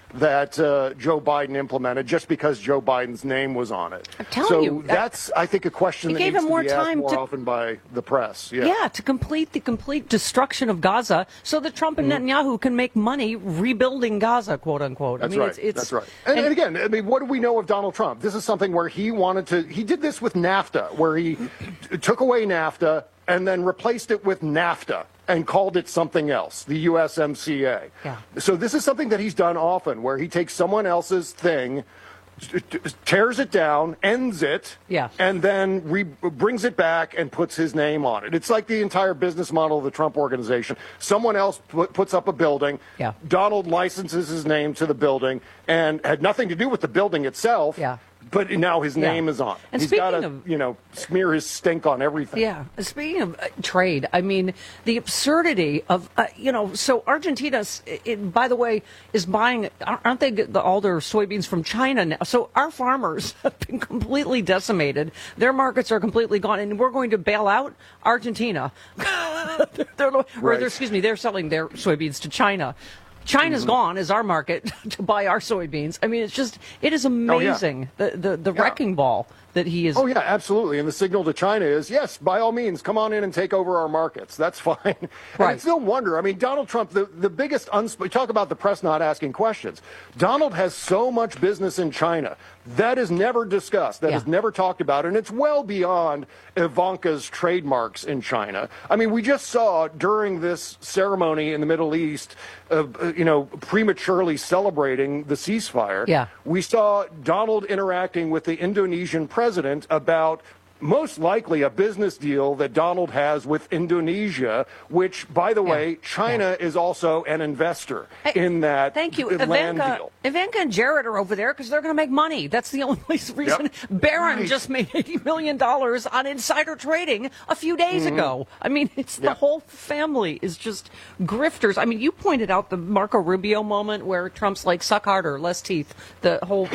that uh, Joe Biden implemented just because Joe Biden's name was on it. I'm telling so you, that's, I think, a question it that gave needs him to more be asked time more to- often by the press. Yeah. Yeah, to complete the complete destruction of Gaza so that Trump and Mhm. Netanyahu can make money rebuilding Gaza, quote unquote. That's I mean, right. It's, it's, That's right. And, and again, I mean, what do we know of Donald Trump? This is something where he wanted to. He did this with NAFTA, where he t- took away NAFTA and then replaced it with NAFTA and called it something else, the U S M C A. Yeah. So this is something that he's done often, where he takes someone else's thing, t- t- tears it down, ends it, Yeah. and then re- brings it back and puts his name on it. It's like the entire business model of the Trump organization. Someone else put, puts up a building. Yeah. Donald licenses his name to the building and had nothing to do with the building itself. Yeah. But now his Yeah. name is on it. And He's speaking got to, of- you know, smear his stink on everything. Yeah. Speaking of uh, trade, I mean, the absurdity of, uh, you know, so Argentina, it, it, by the way, is buying, aren't they get the, all their soybeans from China now? So our farmers have been completely decimated. Their markets are completely gone, and we're going to bail out Argentina. they're, they're, or Right. they're, excuse me, they're selling their soybeans to China. China's Mhm. gone as our market to buy our soybeans. I mean, it's just, it is Oh, yeah. amazing, the, the, the Yeah. wrecking ball that he is. Oh, yeah, absolutely. And the signal to China is, yes, by all means, come on in and take over our markets. That's fine. And Right. it's no wonder. I mean, Donald Trump, the, the biggest, uns- we talk about the press not asking questions. Donald has so much business in China. That is never discussed. That Yeah. is never talked about. And it's well beyond Ivanka's trademarks in China. I mean, we just saw during this ceremony in the Middle East, uh, uh, you know, prematurely celebrating the ceasefire. Yeah. We saw Donald interacting with the Indonesian president about most likely a business deal that Donald has with Indonesia, which, by the way, China is also an investor in that Thank you. land Ivanka, deal. Ivanka and Jared are over there because they're going to make money. That's the only reason. Barron Right. just made eighty million dollars on insider trading a few days Mhm. ago. I mean, it's the Yeah. whole family is just grifters. I mean, you pointed out the Marco Rubio moment where Trump's like, suck harder, less teeth. The whole.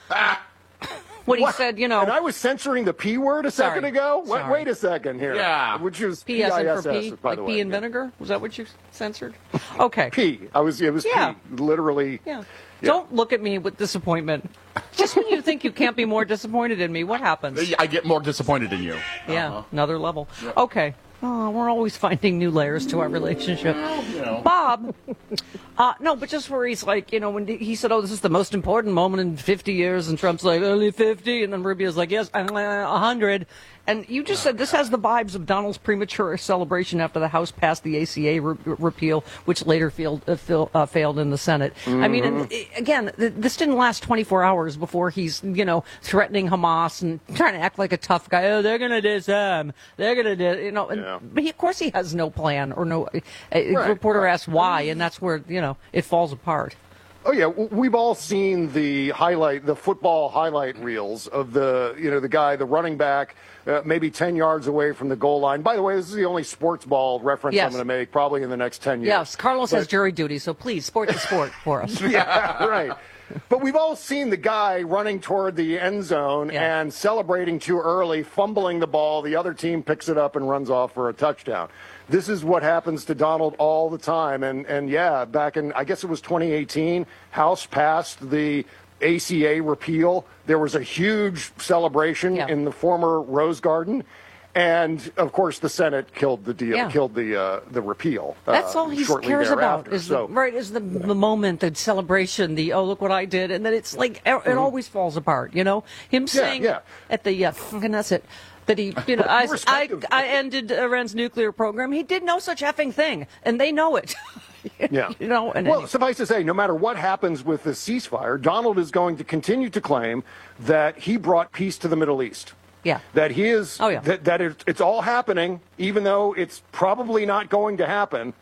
What he What? said, you know. And I was censoring the P word a second Sorry. ago? Wait, Sorry. wait a second here. Yeah. Which is P as in for P I S S, pee, by like the pee way. and Yeah. vinegar? Was that what you censored? Okay. P. I was, it was Yeah. P. Literally. Yeah. Don't look at me with disappointment. Just when you think you can't be more disappointed in me, what happens? I get more disappointed in you. Yeah, Uh-huh. another level. Okay. Oh, we're always finding new layers to our relationship. you know. Bob, uh, no, but just where he's like, you know, when he said, oh, this is the most important moment in fifty years, and Trump's like, only fifty, and then Rubio's like, yes, one hundred. And you just said this has the vibes of Donald's premature celebration after the House passed the A C A re- repeal, which later failed, uh, fil- uh, failed in the Senate. I mean, and, uh, again, th- this didn't last twenty-four hours before he's, you know, threatening Hamas and trying to act like a tough guy. Oh, they're going to disarm. They're going to, do, you know. And, Yeah. But he, of course, he has no plan or no. A Right, reporter right. asked why, and that's where, you know, it falls apart. Oh yeah, w- we've all seen the highlight, the football highlight reels of the, you know, the guy, the running back, uh, maybe ten yards away from the goal line. By the way, this is the only sports ball reference Yes. I'm going to make probably in the next ten years. Yes, Carlos But- has jury duty, so please, sport the sport for us. Yeah, right. But we've all seen the guy running toward the end zone and celebrating too early, fumbling the ball. The other team picks it up and runs off for a touchdown. This is what happens to Donald all the time. And, and yeah, back in, I guess it was twenty eighteen, House passed the A C A repeal. There was a huge celebration Yeah. in the former Rose Garden. And, of course, the Senate killed the deal, Yeah. killed the uh, the repeal. That's uh, all he shortly cares about thereafter. is So- the, right is the the moment, the celebration, the oh look what I did, and then it's like it, it always falls apart. You know, him saying yeah. at the uh, Knesset that he, you know, I, I, Irrespective. I ended Iran's nuclear program. He did no such effing thing, and they know it. Yeah. You know, and well, suffice to say, no matter what happens with the ceasefire, Donald is going to continue to claim that he brought peace to the Middle East. Yeah. That he is, Oh, yeah. that, that it, it's all happening, even though it's probably not going to happen.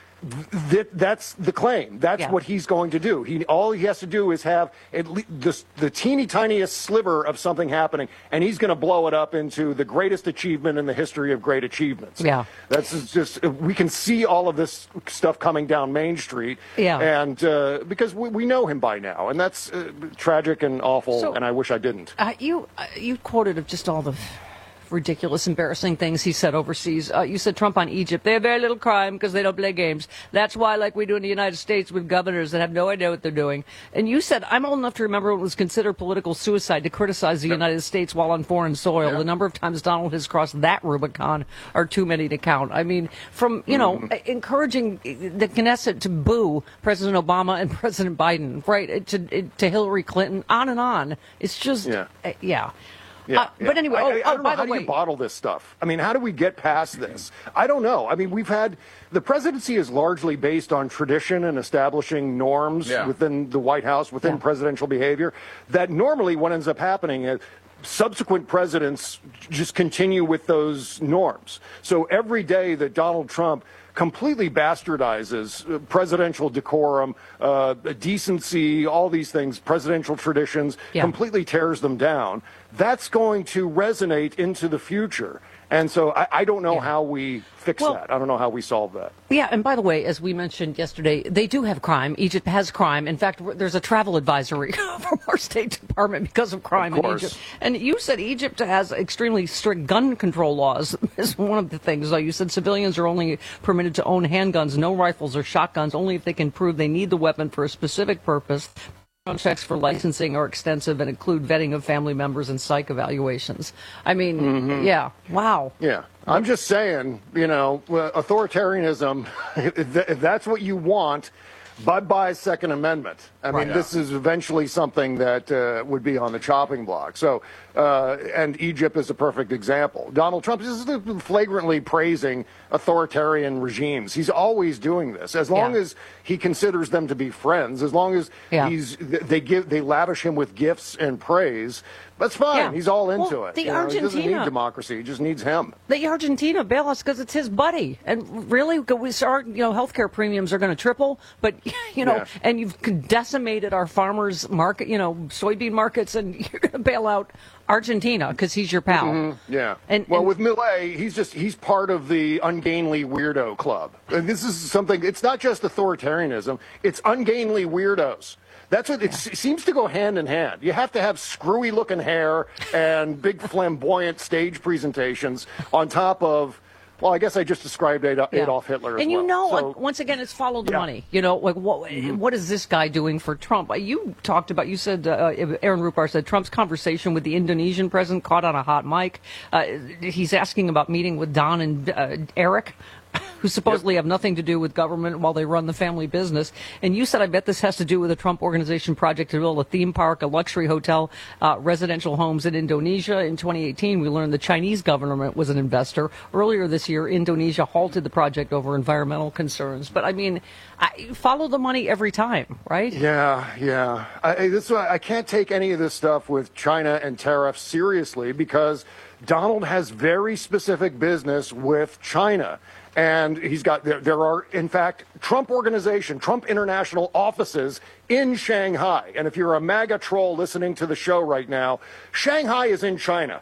That, that's the claim. That's Yeah. what he's going to do. He all he has to do is have at least the, the teeny tiniest sliver of something happening, and he's going to blow it up into the greatest achievement in the history of great achievements. Yeah. That's just we can see all of this stuff coming down Main Street. Yeah. And uh, because we, we know him by now, and that's uh, tragic and awful. So- and I wish I didn't. Uh, you uh, you quoted of just all the ridiculous, embarrassing things he said overseas. Uh, you said Trump on Egypt. They have very little crime because they don't play games. That's why, like we do in the United States with governors that have no idea what they're doing. And you said, I'm old enough to remember when it was considered political suicide to criticize the yep. United States while on foreign soil. Yep. The number of times Donald has crossed that Rubicon are too many to count. I mean, from, you know, mm. encouraging the Knesset to boo President Obama and President Biden, right, to, to Hillary Clinton, on and on. It's just, yeah. Uh, yeah. Yeah, uh, yeah. But anyway, I, oh, I, I don't oh, know, by how the way, do you bottle this stuff? I mean, how do we get past this? I don't know. I mean, we've had, the presidency is largely based on tradition and establishing norms yeah. within the White House, within yeah. presidential behavior, that normally what ends up happening is subsequent presidents just continue with those norms. So every day that Donald Trump completely bastardizes presidential decorum, uh, decency, all these things, presidential traditions, yeah. completely tears them down. That's going to resonate into the future. And so I, I don't know yeah. how we fix well, that. I don't know how we solve that. Yeah, and by the way, as we mentioned yesterday, they do have crime. Egypt has crime. In fact, there's a travel advisory from our State Department because of crime of in Egypt. And you said Egypt has extremely strict gun control laws is one of the things. Though you said civilians are only permitted to own handguns, no rifles or shotguns, only if they can prove they need the weapon for a specific purpose. Checks for licensing are extensive and include vetting of family members and psych evaluations. I mean, mm-hmm. yeah, wow. Yeah, I'm just saying, you know, authoritarianism, if that's what you want, bye-bye Second Amendment. I right, mean, yeah. this is eventually something that uh, would be on the chopping block. So, uh, and Egypt is a perfect example. Donald Trump is flagrantly praising authoritarian regimes. He's always doing this. As long yeah. as he considers them to be friends, as long as yeah. he's they give they lavish him with gifts and praise, that's fine. Yeah. He's all into well, it. The you know, Argentina, he doesn't need democracy. He just needs him. The Argentina bailouts because it's his buddy. And really, we start, you know, healthcare premiums are going to triple. But, you know, yeah. and you've decimated our farmers' market, you know, soybean markets, and you're going to bail out Argentina because he's your pal. Mm-hmm. Yeah. And, well, and, with Milei, he's just he's part of the ungainly weirdo club. And this is something. It's not just authoritarianism. It's ungainly weirdos. That's what it seems to go hand in hand. You have to have screwy-looking hair and big flamboyant stage presentations on top of, well, I guess I just described Adolf, yeah. Adolf Hitler as and you well. know, so, once again, it's follow the yeah. money. You know, like what mm-hmm. what is this guy doing for Trump? You talked about, you said, uh, Aaron Rupar said Trump's conversation with the Indonesian president caught on a hot mic. Uh, he's asking about meeting with Don and uh, Eric, who supposedly yep. have nothing to do with government while they run the family business. And you said, I bet this has to do with a Trump Organization project to build a theme park, a luxury hotel, uh, residential homes in Indonesia. In twenty eighteen, we learned the Chinese government was an investor. Earlier this year, Indonesia halted the project over environmental concerns. But, I mean, I follow the money every time, right? Yeah, yeah. I, this, I can't take any of this stuff with China and tariffs seriously because Donald has very specific business with China. And he's got, there, there are, in fact, Trump Organization, Trump International offices in Shanghai. And if you're a MAGA troll listening to the show right now, Shanghai is in China.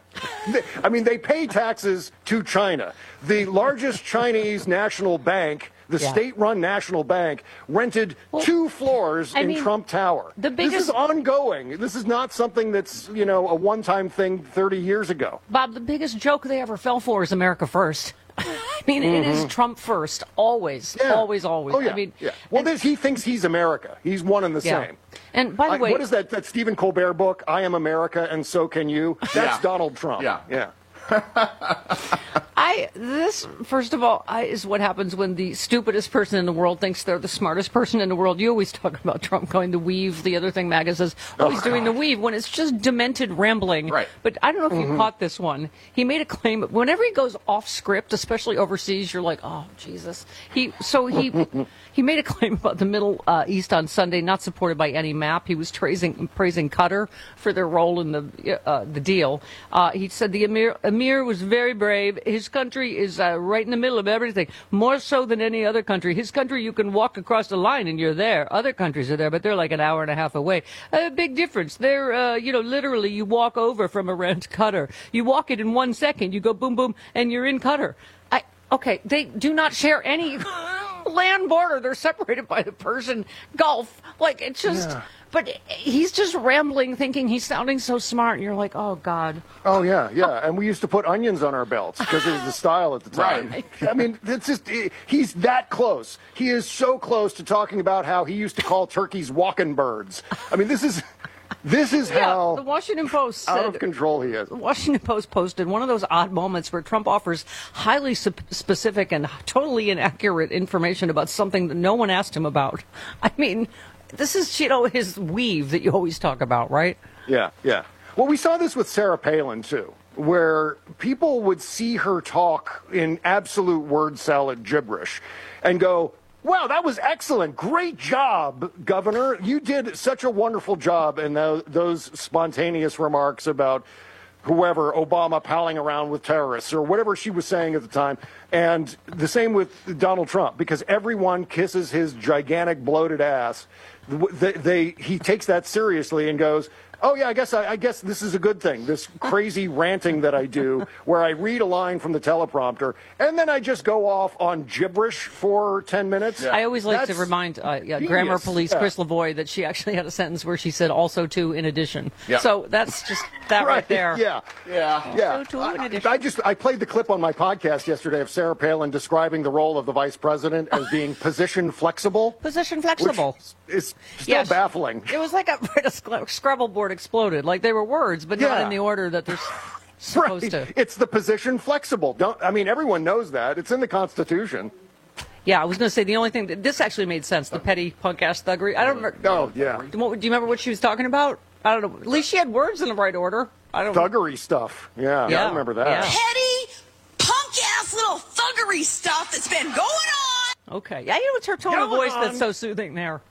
I mean, they pay taxes to China. The largest Chinese national bank, the yeah. state-run national bank, rented well, two floors I in mean, Trump Tower. The biggest, this is ongoing. This is not something that's, you know, a one-time thing thirty years ago. Bob, the biggest joke they ever fell for is America First. I mean, mm-hmm. it is Trump first, always, yeah. always, always. Oh, yeah. I mean, yeah. Well, and, he thinks he's America. He's one and the yeah. same. And by the I, way, what is that? That Stephen Colbert book? I Am America, and So Can You. That's yeah. Donald Trump. Yeah, yeah. I this first of all I, is what happens when the stupidest person in the world thinks they're the smartest person in the world. You always talk about Trump going to weave. The other thing MAGA says, oh, he's doing the weave when it's just demented rambling. Right. But I don't know if mm-hmm. you caught this one. He made a claim whenever he goes off script, especially overseas. You're like, oh Jesus. He so he he made a claim about the Middle uh, East on Sunday, not supported by any map. He was praising praising Qatar for their role in the uh, the deal. Uh, he said the Emir Emir was very brave. His country is uh, right in the middle of everything, more so than any other country. His country, you can walk across the line and you're there. Other countries are there, but they're like an hour and a half away. A big difference. They're, uh, you know, literally you walk over from Iran to Qatar. You walk it in one second. You go boom, boom, and you're in Qatar. I, okay, they do not share any land border. They're separated by the Persian Gulf. Like, it's just... Yeah. but he's just rambling, thinking he's sounding so smart, and you're like, oh, God. Oh, yeah, yeah. And we used to put onions on our belts because it was the style at the time. Right. I mean, it's just, he's that close. He is so close to talking about how he used to call turkeys walking birds. I mean, this is... This is yeah, how the Washington Post out said, of control he is. The Washington Post posted one of those odd moments where Trump offers highly su- specific and totally inaccurate information about something that no one asked him about. I mean, this is, you know, his weave that you always talk about, right? Yeah, yeah. Well, we saw this with Sarah Palin, too, where people would see her talk in absolute word salad gibberish and go, wow, that was excellent. Great job, Governor. You did such a wonderful job in those, those spontaneous remarks about whoever, Obama palling around with terrorists or whatever she was saying at the time. And the same with Donald Trump, because everyone kisses his gigantic bloated ass. They, they, he takes that seriously and goes, oh, yeah, I guess I, I guess this is a good thing, this crazy ranting that I do where I read a line from the teleprompter and then I just go off on gibberish for ten minutes. Yeah. I always like That's to remind uh, yeah, grammar police yeah. Chris Lavoie that she actually had a sentence where she said also to in addition. Yeah. So that's just that right, right there. Yeah. Yeah. Yeah. Also to in addition. I, I just I played the clip on my podcast yesterday of Sarah Palin describing the role of the vice president as being position flexible. Position flexible. It's still yeah, baffling. It was like a, a Scrabble board exploded. Like they were words, but yeah. not in the order that they're supposed right. to. It's the position flexible. Don't I mean everyone knows that. It's in the Constitution. Yeah, I was going to say the only thing that this actually made sense. The petty punk ass thuggery. I don't remember. Oh yeah. Do you remember what she was talking about? I don't know. At least she had words in the right order. I don't. Thuggery stuff. Yeah, yeah. I remember that. Yeah. Petty punk ass little thuggery stuff that's been going on. Okay. Yeah, you know it's her tone Going of voice on. that's so soothing there.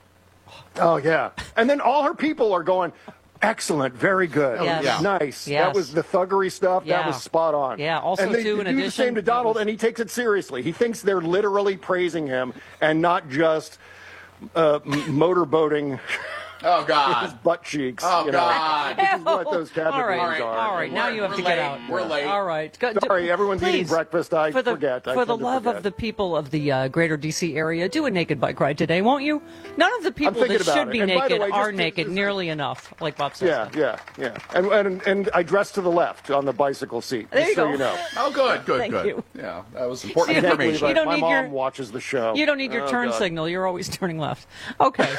Oh yeah, and then all her people are going, excellent, very good, Yes. yeah. nice. Yes. That was the thuggery stuff. Yeah. That was spot on. Yeah. Also, and they, too, they in do addition, the same to Donald, was... and he takes it seriously. He thinks they're literally praising him and not just uh, motorboating. Oh, God. His butt cheeks. Oh, you know. God. This is what those categories all right, are. all right. Now you have We're to late. get out. We're late. All right. Go, Sorry, everyone's please, eating breakfast. I for the, forget. I For the tend to love forget. of the people of the uh, greater D C area, do a naked bike ride today, won't you? None of the people thinking that about should it. be And by the naked way, just are to- naked just- nearly enough, like Bob says. Yeah, yeah, yeah. And, and and I dress to the left on the bicycle seat. There just you so go. you know. Oh, good, good, Thank good. you. Yeah, that was important You don't- information. you don't My need mom your- watches the show. You don't need your Oh, turn God. signal. You're always turning left. Okay.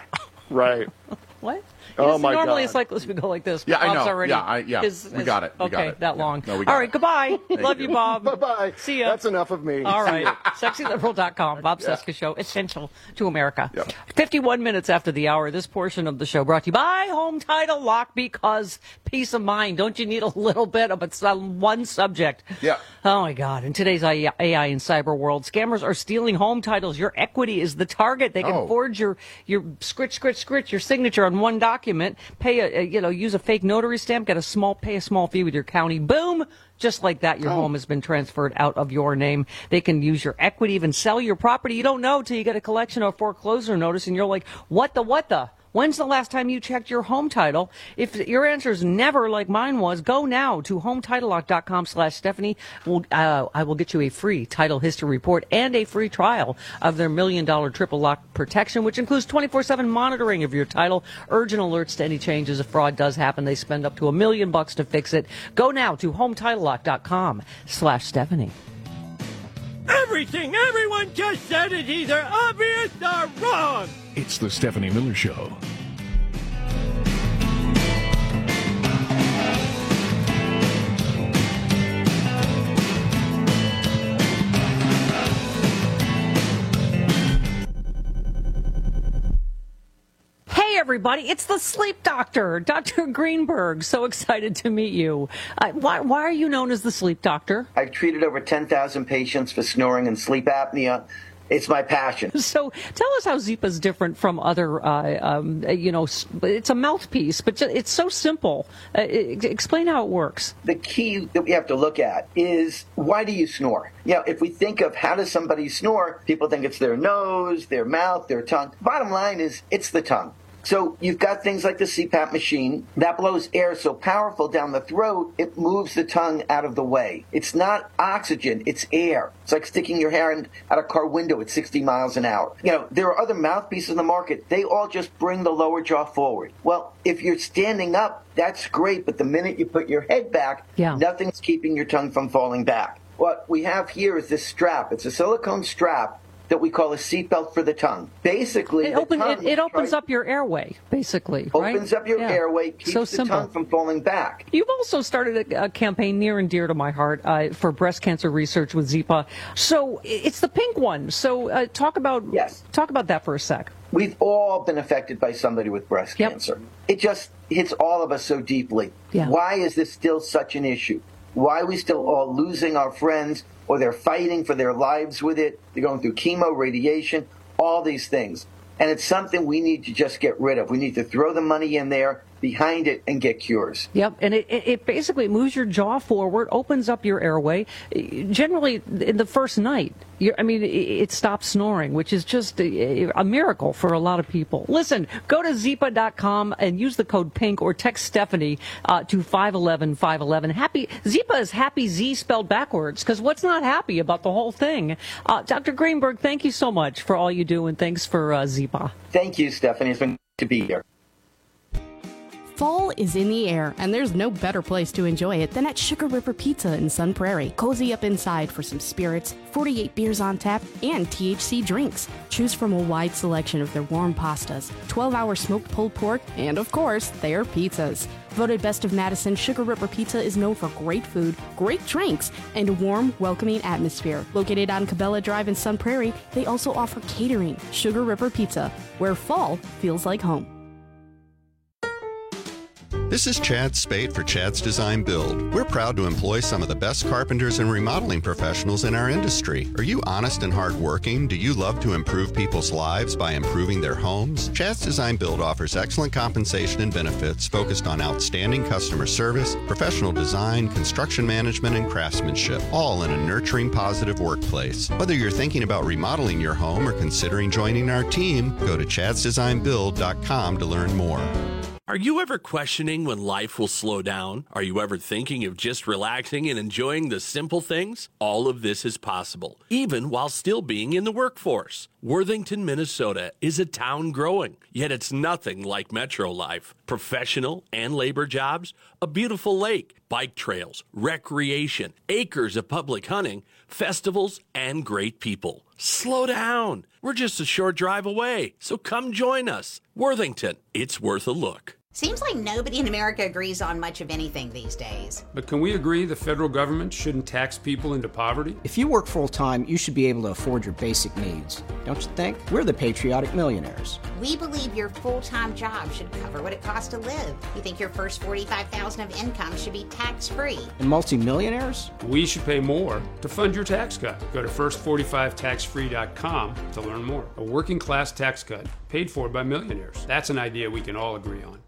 Right. What? Oh, Yes, my normally God. a cyclist would go like this. Yeah, I Bob's know. Already Yeah, I- yeah. is- We is- got it. We okay, got it. that Yeah. long. No, we got All right, it. goodbye. Thank Love you. you, Bob. Bye-bye. See ya. That's enough of me. All See right. ya. sexy liberal dot com. Bob Cesca Show. Essential to America. Yep. fifty-one minutes after the hour, this portion of the show brought to you by Home Title Lock, because peace of mind. Don't you need a little bit of it's one subject? Yeah. Oh, my God. In today's A I and cyber world, scammers are stealing home titles. Your equity is the target. They can Oh. forge your, your scritch, scritch, scritch, your signature on one document, pay a, a, you know, use a fake notary stamp, get a small, pay a small fee with your county. Boom. Just like that, your Oh. home has been transferred out of your name. They can use your equity, even sell your property. You don't know till you get a collection or foreclosure notice, and you're like, what the, what the? When's the last time you checked your home title? If your answer is never, like mine was, go now to home title lock dot com slash Stephanie. We'll, uh, I will get you a free title history report and a free trial of their million dollar triple lock protection, which includes twenty-four seven monitoring of your title, urgent alerts to any changes. If fraud does happen, they spend up to a million bucks to fix it. Go now to home title lock dot com slash Stephanie. Everything everyone just said is either obvious or wrong. It's the Stephanie Miller Show. Hey, everybody, it's the sleep doctor, Doctor Greenberg. So excited to meet you. Uh, why, why are you known as the sleep doctor? I've treated over ten thousand patients for snoring and sleep apnea. It's my passion. So tell us how Zipa is different from other, uh, um, you know, s- it's a mouthpiece, but ju- it's so simple. Uh, e- explain how it works. The key that we have to look at is, why do you snore? You know, if we think of how does somebody snore, people think it's their nose, their mouth, their tongue. Bottom line is, it's the tongue. So you've got things like the C PAP machine that blows air so powerful down the throat, it moves the tongue out of the way. It's not oxygen, it's air. It's like sticking your hand out a car window at sixty miles an hour. You know, there are other mouthpieces in the market. They all just bring the lower jaw forward. Well, if you're standing up, that's great, but the minute you put your head back, yeah. nothing's keeping your tongue from falling back. What we have here is this strap. It's a silicone strap that we call a seatbelt for the tongue. Basically, it, the open, tongue it, it opens tries, up your airway, basically, right? Opens up your yeah. airway, keeps so the simple. tongue from falling back. You've also started a, a campaign near and dear to my heart uh, for breast cancer research with Zipa. So it's the pink one. So uh, talk about yes. talk about that for a sec. We've all been affected by somebody with breast yep. cancer. It just hits all of us so deeply. Yeah. Why is this still such an issue? Why are we still all losing our friends, or they're fighting for their lives with it? They're going through chemo, radiation, all these things. And it's something we need to just get rid of. We need to throw the money in there behind it and get cures. Yep, and it, it basically moves your jaw forward, opens up your airway. Generally, in the first night, you're, I mean, it, it stops snoring, which is just a, a miracle for a lot of people. Listen, go to Zipa dot com and use the code PINK or text Stephanie uh, to five eleven five eleven. Happy Zipa is happy Z spelled backwards, because what's not happy about the whole thing? Uh, Doctor Greenberg, thank you so much for all you do, and thanks for uh, Zipa. Thank you, Stephanie. It's been good to be here. Fall is in the air, and there's no better place to enjoy it than at Sugar River Pizza in Sun Prairie. Cozy up inside for some spirits, forty-eight beers on tap, and T H C drinks. Choose from a wide selection of their warm pastas, twelve-hour smoked pulled pork, and of course, their pizzas. Voted Best of Madison, Sugar River Pizza is known for great food, great drinks, and a warm, welcoming atmosphere. Located on Cabela Drive in Sun Prairie, they also offer catering. Sugar River Pizza, where fall feels like home. This is Chad Spate for Chad's Design Build. We're proud to employ some of the best carpenters and remodeling professionals in our industry. Are you honest and hardworking? Do you love to improve people's lives by improving their homes? Chad's Design Build offers excellent compensation and benefits focused on outstanding customer service, professional design, construction management, and craftsmanship, all in a nurturing, positive workplace. Whether you're thinking about remodeling your home or considering joining our team, go to chads design build dot com to learn more. Are you ever questioning when life will slow down? Are you ever thinking of just relaxing and enjoying the simple things? All of this is possible, even while still being in the workforce. Worthington, Minnesota is a town growing, yet it's nothing like metro life. Professional and labor jobs, a beautiful lake, bike trails, recreation, acres of public hunting, festivals, and great people. Slow down. We're just a short drive away, so come join us. Worthington, it's worth a look. Seems like nobody in America agrees on much of anything these days. But can we agree the federal government shouldn't tax people into poverty? If you work full-time, you should be able to afford your basic needs. Don't you think? We're the patriotic millionaires. We believe your full-time job should cover what it costs to live. We think your first forty-five thousand dollars of income should be tax-free. And multimillionaires? We should pay more to fund your tax cut. Go to first forty-five tax free dot com to learn more. A working-class tax cut paid for by millionaires. That's an idea we can all agree on.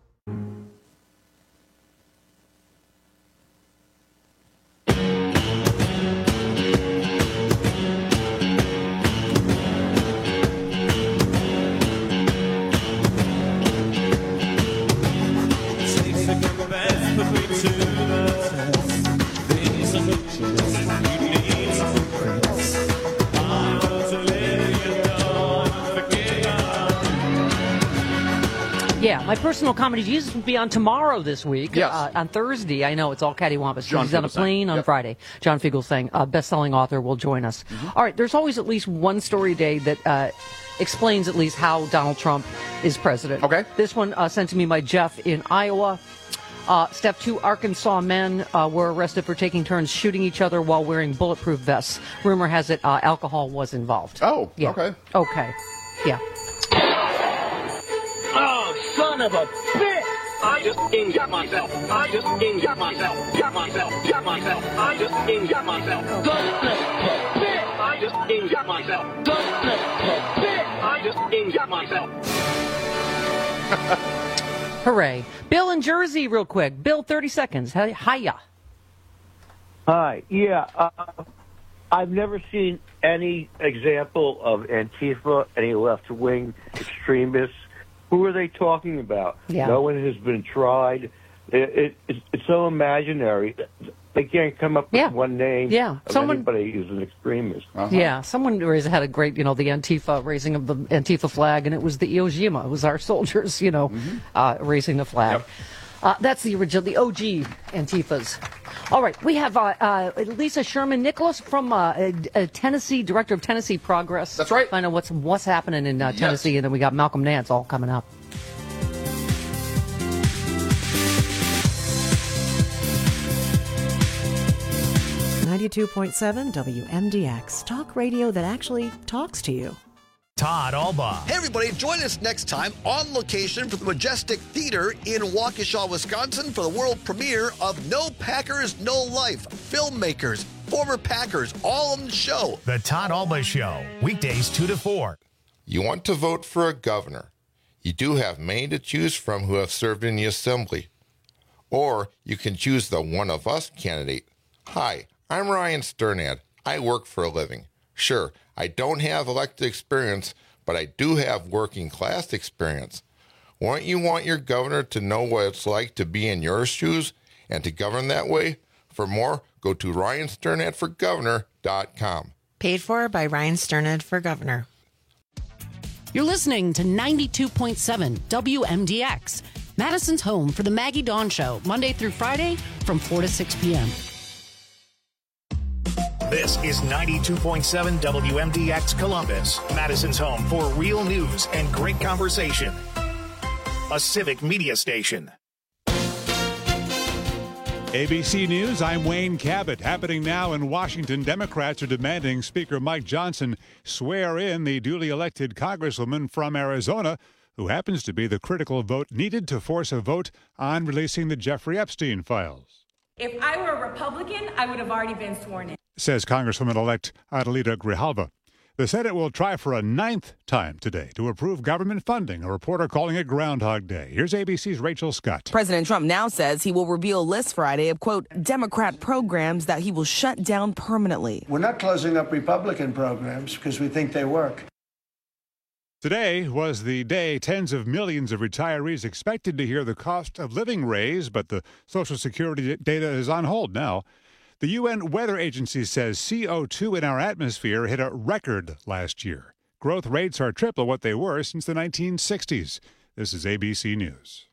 Yeah, my personal comedy Jesus will be on tomorrow this week. Yes. Uh, on Thursday, I know it's all cattywampus. John He's on a plane on yep. Friday. John Fugelsang, a best-selling author, will join us. Mm-hmm. All right, there's always at least one story a day that uh, explains at least how Donald Trump is president. Okay. This one uh, sent to me by Jeff in Iowa. Uh, step two, Arkansas men uh, were arrested for taking turns shooting each other while wearing bulletproof vests. Rumor has it uh, alcohol was involved. Oh, yeah. okay. Okay, yeah. Oh, son of a bitch! I just injured myself. I just injured myself. Got myself. Got myself. I just injured myself. Son of a bitch! I just injured myself. Son of a bitch! I just injured myself. Hooray. Bill in Jersey, real quick. Bill, thirty seconds. Hi- Hiya. Hi. Yeah. Uh, I've never seen any example of Antifa, any left-wing extremists Who are they talking about? Yeah. No one has been tried. It, it, it's, it's so imaginary. They can't come up with Yeah. one name Yeah. of Someone- anybody who's an extremist. Yeah, someone raised, had a great, you know, the Antifa, raising of the Antifa flag, and it was the Iwo Jima. It was our soldiers, you know, uh, raising the flag. Uh, that's the original, the O G Antifas. All right, we have uh, uh, Lisa Sherman Nicholas from uh, uh, uh, Tennessee, Director of Tennessee Progress. That's right. Find out what's what's happening in uh, Yes. Tennessee, and then we got Malcolm Nance all coming up. ninety-two point seven W M D X, talk radio that actually talks to you. Todd Albaugh. Hey, everybody, join us next time on location for the Majestic Theater in Waukesha, Wisconsin for the world premiere of No Packers, No Life. Filmmakers, former Packers, all on the show. The Todd Albaugh Show, weekdays two to four. You want to vote for a governor. You do have many to choose from who have served in the assembly. Or you can choose the one of us candidate. Hi, I'm Ryan Sternad. I work for a living. Sure, I don't have elected experience, but I do have working class experience. Wouldn't you want your governor to know what it's like to be in your shoes and to govern that way? For more, go to ryan sternad for governor dot com. Paid for by Ryan Sternad for Governor. You're listening to ninety-two point seven W M D X, Madison's home for the Maggie Dawn Show, Monday through Friday from four to six p.m. This is ninety-two point seven W M D X Columbus, Madison's home for real news and great conversation. A civic media station. A B C News, I'm Wayne Cabot. Happening now in Washington, Democrats are demanding Speaker Mike Johnson swear in the duly elected congresswoman from Arizona, who happens to be the critical vote needed to force a vote on releasing the Jeffrey Epstein files. If I were a Republican, I would have already been sworn in. Says Congresswoman-elect Adelita Grijalva. The Senate will try for a ninth time today to approve government funding, a reporter calling it Groundhog Day. Here's A B C's Rachel Scott. President Trump now says he will reveal lists Friday of, quote, Democrat programs that he will shut down permanently. We're not closing up Republican programs because we think they work. Today was the day tens of millions of retirees expected to hear the cost of living raise, but the Social Security data is on hold now. The U N Weather Agency says C O two in our atmosphere hit a record last year. Growth rates are triple what they were since the nineteen sixties. This is A B C News.